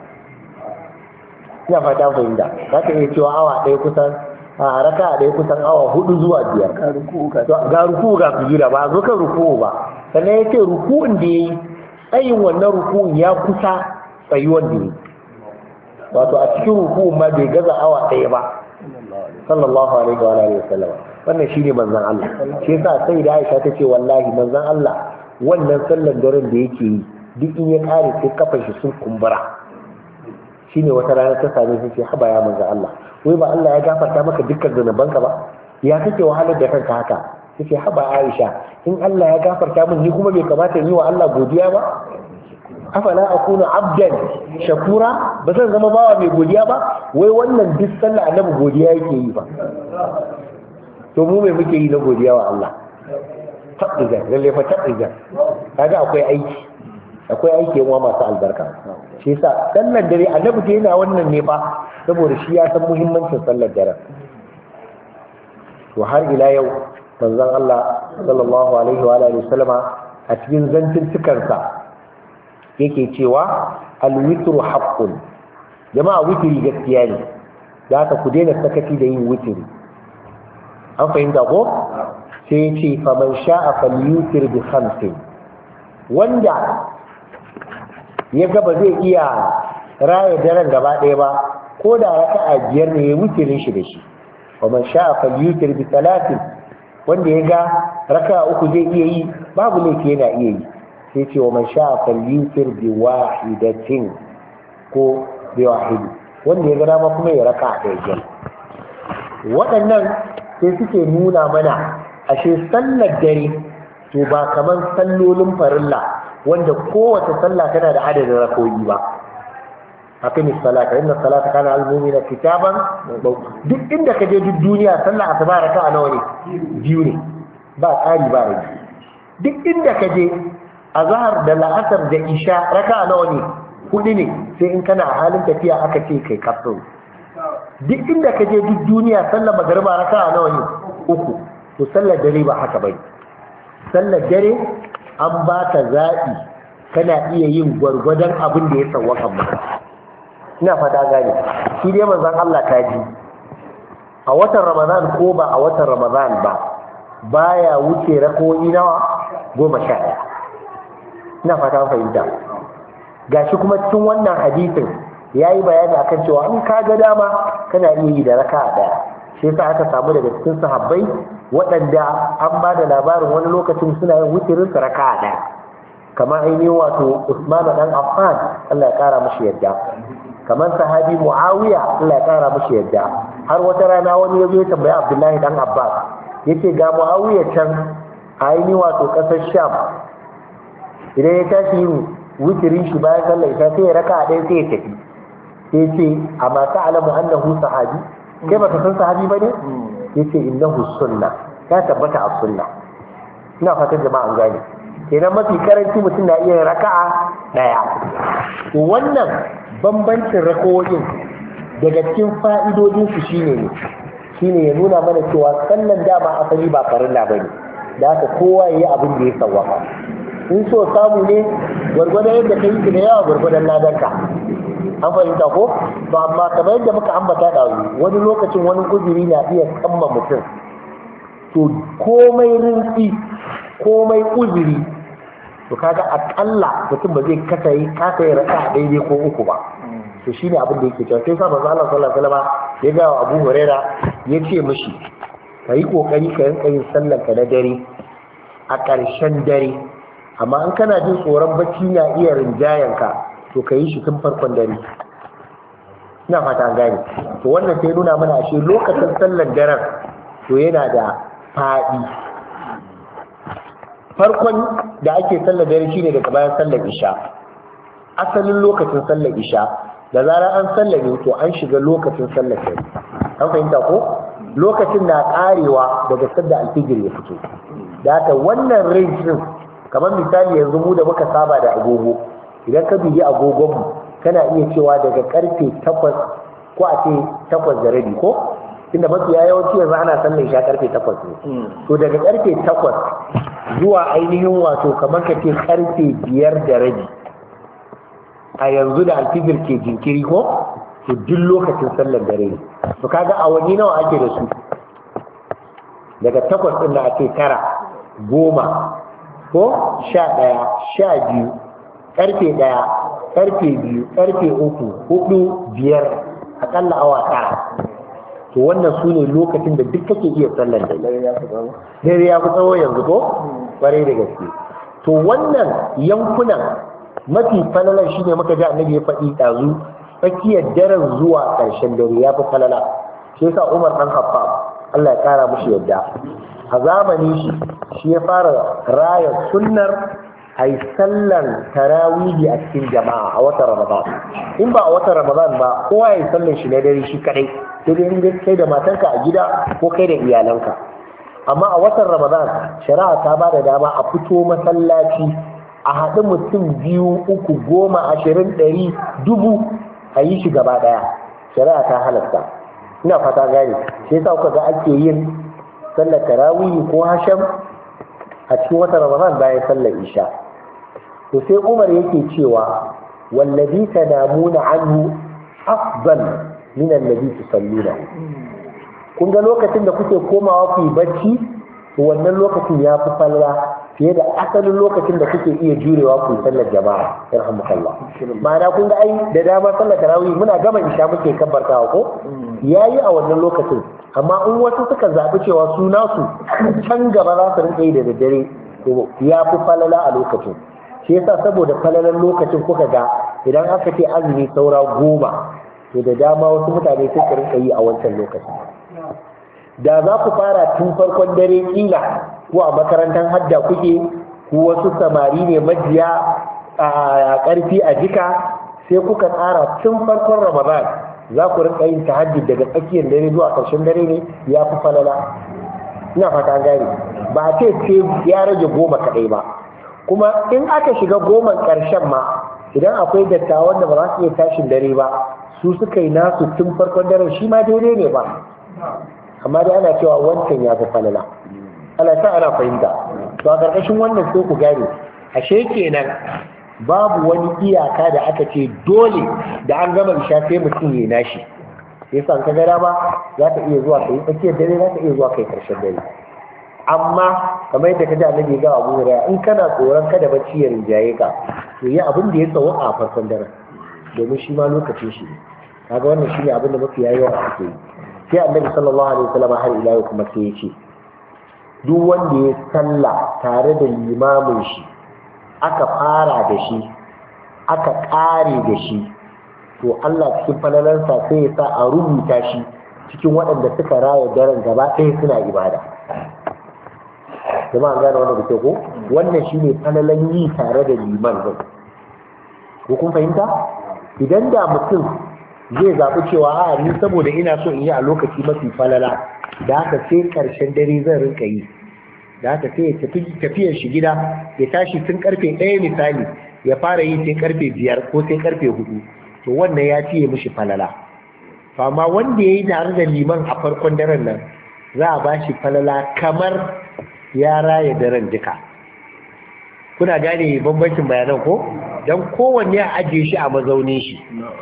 ina fata fahimta, za ka iya cewa awa ɗaya kusan a raka ɗaya kusan awa 4 zuwa 5. ga ruku ga sujuda ba zo kan ruku ba. sannan ya ce ruku'un da ya yi tsayin wannan ruku'un ya kusa tsayuwan da yi, wato a cikin ruku'un ma bai gaza awa ɗaya ba sallallahu alaihi wa alihi wasallam. wannan shine manzon Allah. shi yasa sai da Aisha tace wallahi manzon Allah wannan sallar daren da yake yi duk in ya kare sai kafar shi sun kumbura. shine wata rana ta same shi ce haba ya manzon Allah, wai ba Allah ya gafarta maka dukkan zanubanka ba, ya kake wahalar da kanka haka? yace haba Aisha, in Allah ya gafarta min ni kuma bai kamata in yi wa Allah godiya ba? afala akuna abdan shakura, ba zan zama bawa mai godiya ba? wai wannan duk sallah annabi godiya yake yi ba. to mu mai muke yi na godiya wa Allah? tabbiza lalle fa tabbiza, kaga akwai aiki yawa masu albarka. shi yasa sallar dare annabi da yana wannan ne fa saboda shi ya san muhimmancin sallar dare. to har ila yau manzon Allah sallallahu alaihi wa alihi wasallama a cikin zantuntukansa yake cewa alwitru haqqun. jama'a witri gaskiya ne, da haka ku daina sakaci da yin witri. an fahimta ko? sai ce faman sha'a falyutir bi 5, wanda ya ga ba zai iya raya daren gaba ɗaya ba, ko da raka'a 5 ne ya witirin shi da shi. faman sha'a falyutir bi 3, wanda ya ga raka'a 3 zai iya yi babu laifi yana iya yi. sai ce wa man sha'a falyutir bi 1 ko bi 1, wanda ya ga dama kuma ya raka'a 1. waɗannan sai suke nuna mana ashe sallar dare to ba kamar sallolin farilla wanda kowace sallah tana da adadin rakoyi ba. aqimis salata inna salata kana al-mu'mina kitaban, duk inda ka je duk duniya sallah asuba raka'a nawa ne? 2 ne, ba tsari ba rage. duk inda ka je azhar da la'asar da isha raka'a nawa ne? 4 ne, sai in kana a halin tafiya aka ce kai kafin. duk inda ka je duk duniya sallar magriba raka'a nawa ne? 3. to sallar dare ba haka bai. sallar dare an ba ka zaɓi, kana iya yin gwargwadon abin da ya sauwaka maka. ina fata gane, shi dai manzon Allah ta ji a watan Ramadan ko ba a watan Ramadan ba, baya wuce rako'i nawa 11. ina fata fahimta. Gashi kuma cikin wannan hadisin yayi bayani akan cewa in ka ga dama kana iya yi da raka'a daya. Shi yasa aka samu daga cikin sahabbai waɗanda an ba da labarin wani lokacin suna yin wutirin sa raka'a daya, kamar ainihin wato Usman dan Affan Allah ya kara mishi yadda, kamar sahabi Muawiya Allah ya kara mishi yadda. Har wata rana wani ya zo ya tambaya Abdullahi dan Abbas yace ga Muawiya can ainihin wato kasar Sham, idan ya tashi yin wutirin shi bayan sallar isha sai ya raka'a ɗaya sai ya tafi, sai ce amma ta'lamu annahu sahabi, kai baka san sahabi bane? Yace innahu sunna, ya tabbata a sunna. Ina fatan jama'a an gane. Kenan mafi karanci mutum na iya raka'a daya. To wannan bambancin rakawoyin daga cikin fa'idodin su shine ya nuna mana cewa sallan dama asali ba farilla bane, da haka kowa yayi abin da ya sawwaka. In so samu ne gwargwadon yadda kai shi da yawa gwargwadon ladanka. An fahimta ko? To amma kamar yadda muka ambata da wani lokacin wani uzuri na iya kamma mutum, to komai rinsi komai uzuri, to kaga akalla mutum ba zai kasa yi raka daidai ko uku ba. To shine abin da yake cewa sai sa manzo Allah sallallahu alaihi wasallam ya ga Abu Huraira ya ce mishi kai kokari ka rinka yin sallar ka na dare a ƙarshen dare, amma in kana jin tsoron bacci na iya rinjayanka to ka yi shi tun farkon dare. Ina fata gani. To wannan sai nuna mana ashe lokacin sallar daren to yana da faɗi. Farkon da ake sallar dare shine daga bayan sallar isha. Asalin lokacin sallar isha da zarar an sallame to an shiga lokacin sallar dare. An fahimta ko? Lokacin na karewa daga sadda alfijir ya fito. Da haka wannan range din kamar misali yanzu mu da muka saba da agogo, idan ka biyi agogonmu kana iya cewa daga karfe 8 ko a ce 8:30 ko, inda mafiya yawanci yanzu ana sallar isha karfe 8 ne. To daga karfe 8 zuwa ainihin wato kamar ka ce karfe 5:30 a yanzu da alfijir ke jinkiri ko, to duk lokacin sallar dare ne. To kaga awanni nawa ake da su? Daga 8 din da ake 9, 10 ko 11, 12, karfe 1, karfe 2, karfe 3, 4, 5, akalla awa 9. To wannan su ne lokacin da duk kake iya sallar da dare ya fi tsawo yanzu ko bare da gaske. To wannan yankunan mafi falalar shi ne muka ji annabi ya faɗi ɗazu, tsakiyar daren zuwa ƙarshen dare ya fi falala. Shi yasa Umar ɗan Khattab Allah ya ƙara mushi yadda a zamani shi ya fara raya sunnar a yi sallar tarawihi a cikin jama'a a watan Ramadan. In ba a watan Ramadan ba, kowa ya yi sallar shi na dare shi kadai, sai dai in kai da matanka a gida ko kai da iyalanka. Amma a watan Ramadan shari'a ta ba da dama a fito masallaci a haɗu mutum 2, 3, 10, 20, 100, 1000 a yi shi gaba ɗaya. Shari'a ta halatta. Ina fata gane. Sai yasa kuka ga ake yin sallar tarawih ko hasham a cikin watan Ramadan bayan sallar isha. To sai Umar yake cewa wallazi tanamuna anhu afdal min allazi tusalluna. Kun ga lokacin da kuke komawa ku yi bacci, to wannan lokacin ya fi falala fiye da asalin lokacin da kuke iya jurewa ku yi sallar jama'a. Yarhamukallah. Ma'ana kun ga ai da dama sallar tarawih muna gama isha muke kabbartawa ko? Yayi a wannan lokacin. Amma in wasu suka zaɓi cewa su nasu can gaba za su rinka yi da daddare, to ya fi falala a lokacin. Shi yasa saboda falalan lokacin kuka ga idan aka ce azumi saura 10, to da dama wasu mutane sai su rinka yi a wancan lokacin. Da za ku fara tun farkon dare kila ko a makarantar hadda kuke, ko wasu samari ne majiya a ƙarfi a jika, sai kuka tsara tun farkon Ramadan za ku rinka yin tahajjud daga tsakiyar dare zuwa ƙarshen dare ne, ya fi falala. Ina fata gani ba a ce sai ya rage 10 kaɗai ba. Kuma in aka shiga 10 ƙarshen ma, idan akwai dattawan da ba za su iya tashin dare ba, su suka yi nasu tun farkon daren, shi ma daidai ne ba. Amma dai ana cewa wancan ya fi falala. Allah sa ana fahimta. To a ƙarƙashin wannan sai ku gane ashe kenan babu wani iyaka da aka ce dole da an gama isha sai mutum ya nashi. Sai san ka gara ba za ka iya zuwa kai tsakiyar dare, za ka iya zuwa kai ƙarshen dare. amma kamar yadda kaji annabi ga Abu Hurairah in kana tsoron kada bacci ya rinjaye ka to yi abin da ya tsawo a farkon daren domin shi ma lokacin shi kaga wannan shine abin da mafi yawa ake yi sai annabi sallallahu alaihi wasallam har ila yau kuma sai ya ce duk wanda ya salla tare da limamin shi aka fara da shi aka kare da shi to Allah cikin falalansa sai ya sa a rubuta shi cikin waɗanda suka raya daren gaba ɗaya suna ibada jama'a gane wannan da ke ko wannan shine falalan yi tare da liman din ko kun fahimta idan da mutum zai zaɓi cewa a ni saboda ina so in yi a lokaci mafi falala da haka sai ƙarshen dare zan rinka yi da haka sai ya tafiyar shi gida ya tashi tun karfe 1 misali ya fara yi sai karfe 5 ko sai karfe 4 to wannan ya fiye mishi falala amma wanda ya yi tare da liman a farkon daren nan za a ba shi falala kamar ya raya daren duka kuna gane bambancin bayanan ko don kowanne ya ajiye shi a mazaunin shi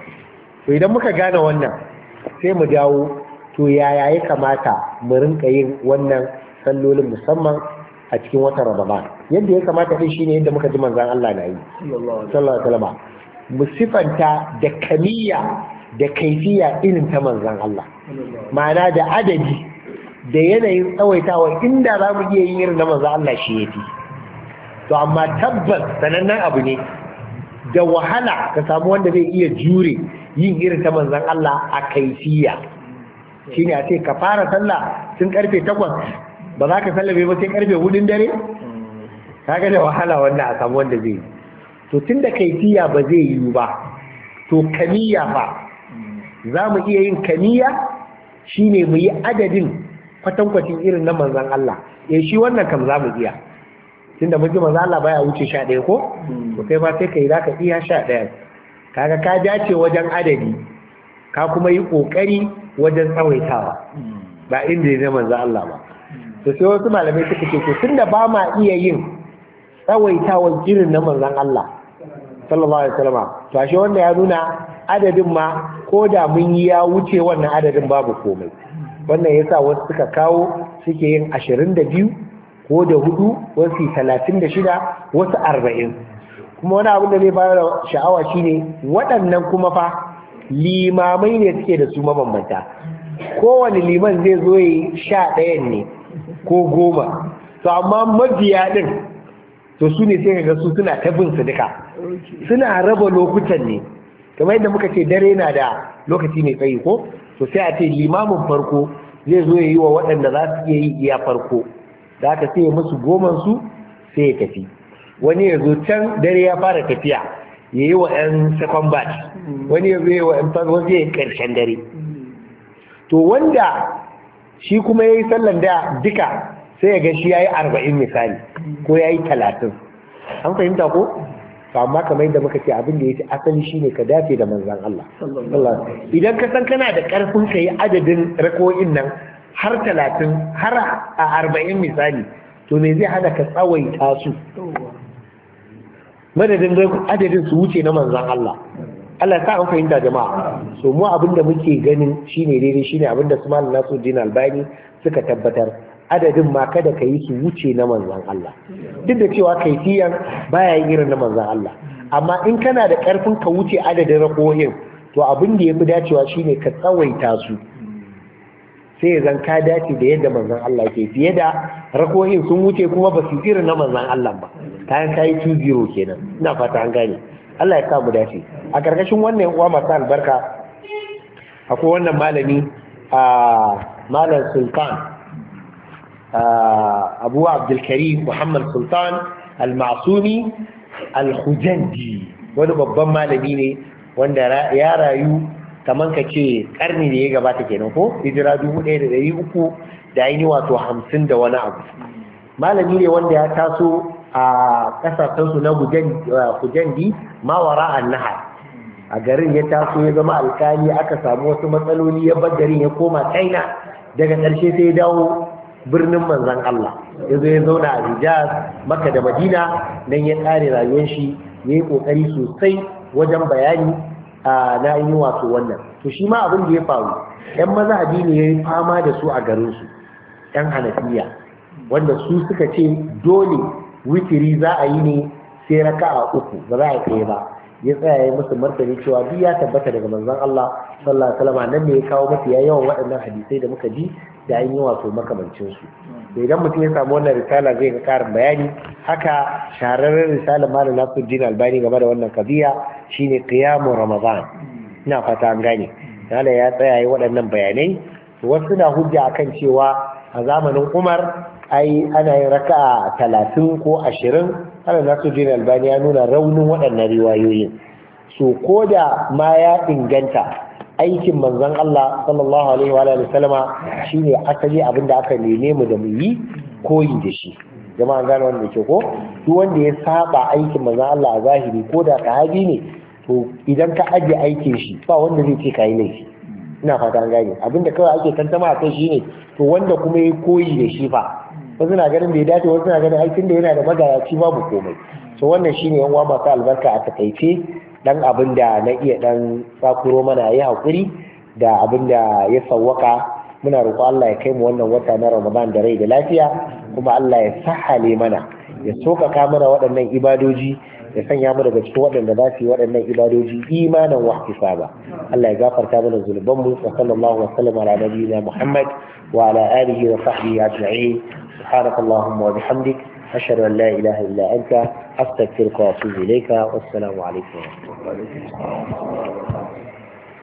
to idan muka gane wannan sai mu dawo to yaya ya kamata mu rinka yin wannan sallolin musamman a cikin watan Ramadan yadda ya kamata din shine yadda muka ji manzon Allah na yi sallallahu alaihi wasallam mu sifanta da kamiyya da kaifiya irin ta manzon Allah ma'ana da adadi da yanayin tsawaitawa inda za mu iya yin irin na manzon Allah shi yafi to amma tabbas sanannen abu ne da wahala ka samu wanda zai iya jure yin irin ta manzon Allah a kaifiya shine a ce ka fara sallah tun karfe 8 ba za ka sallabe ba sai karfe 4 dare kaga da wahala wannan a samu wanda zai yi to tunda kaifiya ba zai yi ba to kamiya fa za mu iya yin kamiya shine mu yi adadin kwatankwacin irin na manzon Allah shi wannan kam za mu iya tunda mutum manzon Allah baya wuce 11 ko to kai ba sai kai zaka iya 11 kaga ka dace wajen adadi ka kuma yi kokari wajen tsawaitawa ba inda ya manzon Allah ba to sai wasu malamai suka ce to tunda ba ma iya yin tsawaitawan irin na manzon Allah sallallahu alaihi wasallam to ashe wanda ya nuna adadin ma ko da mun yi ya wuce wannan adadin babu komai wannan yasa wasu suka kawo suke yin 22 ko da 4 wasu 36 wasu 40 kuma wani abin da zai bayar sha'awa shine waɗannan kuma fa limamai ne suke da su mabambanta kowane liman zai zo yi 11 ne ko 10 to amma mabiya din to su ne sai ga su suna ta bin su duka suna raba lokutan ne kamar yadda muka ce dare na da lokaci mai tsayi ko to sai a ce limamin farko zai zo ya yi wa waɗanda za su iya yi iya farko da aka sai ya musu goman su sai ya tafi wani ya zo can dare ya fara tafiya ya yi wa 'yan second batch wani ya zo ya yi wa 'yan farko zai yi ƙarshen dare to wanda shi kuma ya yi sallan da duka sai ya ga shi ya yi 40 misali ko ya yi 30 an fahimta ko amma kamar yadda muka ce abin da ya ce asali shine ka dace da manzan Allah idan ka san kana da karfin ka yi adadin rako'in nan har 30 har a 40 misali to me zai hana ka tsawaita su madadin adadin su wuce na manzan Allah Allah ta an fahimta jama'a so mu abin da muke ganin shine daidai shine abin da su malam Nasiruddin Albani suka tabbatar adadin ma kada ka yi su wuce na manzan Allah duk da cewa kaifiyan baya yin irin na manzan Allah amma in kana da karfin ka wuce adadin rakohin to abin da yafi dacewa shine ka tsawaita su sai zan ka dace da yadda manzan Allah ke fiye da rakohin sun wuce kuma ba su irin na manzan Allah ba kayan kayi 2-0 kenan ina fata an gane Allah ya sa mu dace a karkashin wannan uwa masu albarka akwai wannan malami a malam Sultan Abu Abdulkarim Muhammad Sultan Al-Ma'sumi Al-Khujandi wani babban malami ne wanda ya rayu kaman ka ce karni da ya gabata kenan ko hijira 1300 da aini wato 50 da wani abu malami ne wanda ya taso a kasashensu na Hujandi mawara an-nahar a garin ya taso ya zama alkali aka samu wasu matsaloli ya bar garin ya koma China daga ƙarshe sai ya dawo birnin manzan Allah ya zo ya zauna a Hijaz Makka da Madina nan ya kare rayuwar shi ya yi kokari sosai wajen bayani na yi wato wannan to shi ma abin da ya faru yan mazhabi ne ya yi fama da su a garin su yan Hanafiya wanda su suka ce dole witiri za a yi ne sai raka'a uku ba za a kai ba, ya tsaya ya musu martani cewa duk ya tabbata daga manzon Allah sallallahu alaihi wasallam, nan ne ya kawo mafi yawan waɗannan hadisai da muka ji da an yi wato makamancin su. to idan mutum ya samu wannan risala zai ga karin bayani. Haka shahararren risalar Malam Nasiruddin Albani game da wannan kabiya shine Qiyamu Ramadan, ina fata an gane. Malam ya tsaya yi waɗannan bayanai. Wasu na hujja akan cewa a zamanin Umar ai ana yin raka'a 30 ko 20. Malam Nasiruddin Albani ya nuna raunin waɗannan riwayoyin. So ko da ma ya inganta aikin manzon Allah sallallahu alaihi wa alihi sallama shine asali abinda aka neme mu da mu yi koyi da shi. Jama'a gane wannan ke ko duk wanda ya saba aikin manzon Allah a zahiri ko da sahabi ne, to idan ka aje aikin shi ba wanda zai ce kai laifi. Ina fata an gane abinda kawai ake tantama a kai shine to wanda kuma ya koyi da shi fa, wasu na ganin bai dace, wasu na ganin aikin da yana da magayaci babu komai. So wannan shine yan uwa masu albarka a takaice dan abin da na iya dan sakuro mana yi hakuri da abin da ya sawwaka. Muna roƙo Allah ya kai mu wannan wata na Ramadan da rai da lafiya, kuma Allah ya sahale mana, ya sokaka mana waɗannan ibadoji, ya sanya mu daga cikin waɗanda za su yi waɗannan ibadoji imanan wa ihtisaba. Allah ya gafarta mana zunuban mu. Wa sallallahu wa sallam ala nabiyyina Muhammad wa ala alihi wa sahbihi ajma'in. Subhanakallahumma wa bihamdik, ashhadu an la ilaha illa anta, astaghfiruka wa atubu ilayka. Wassalamu alaikum wa rahmatullahi wa barakatuh.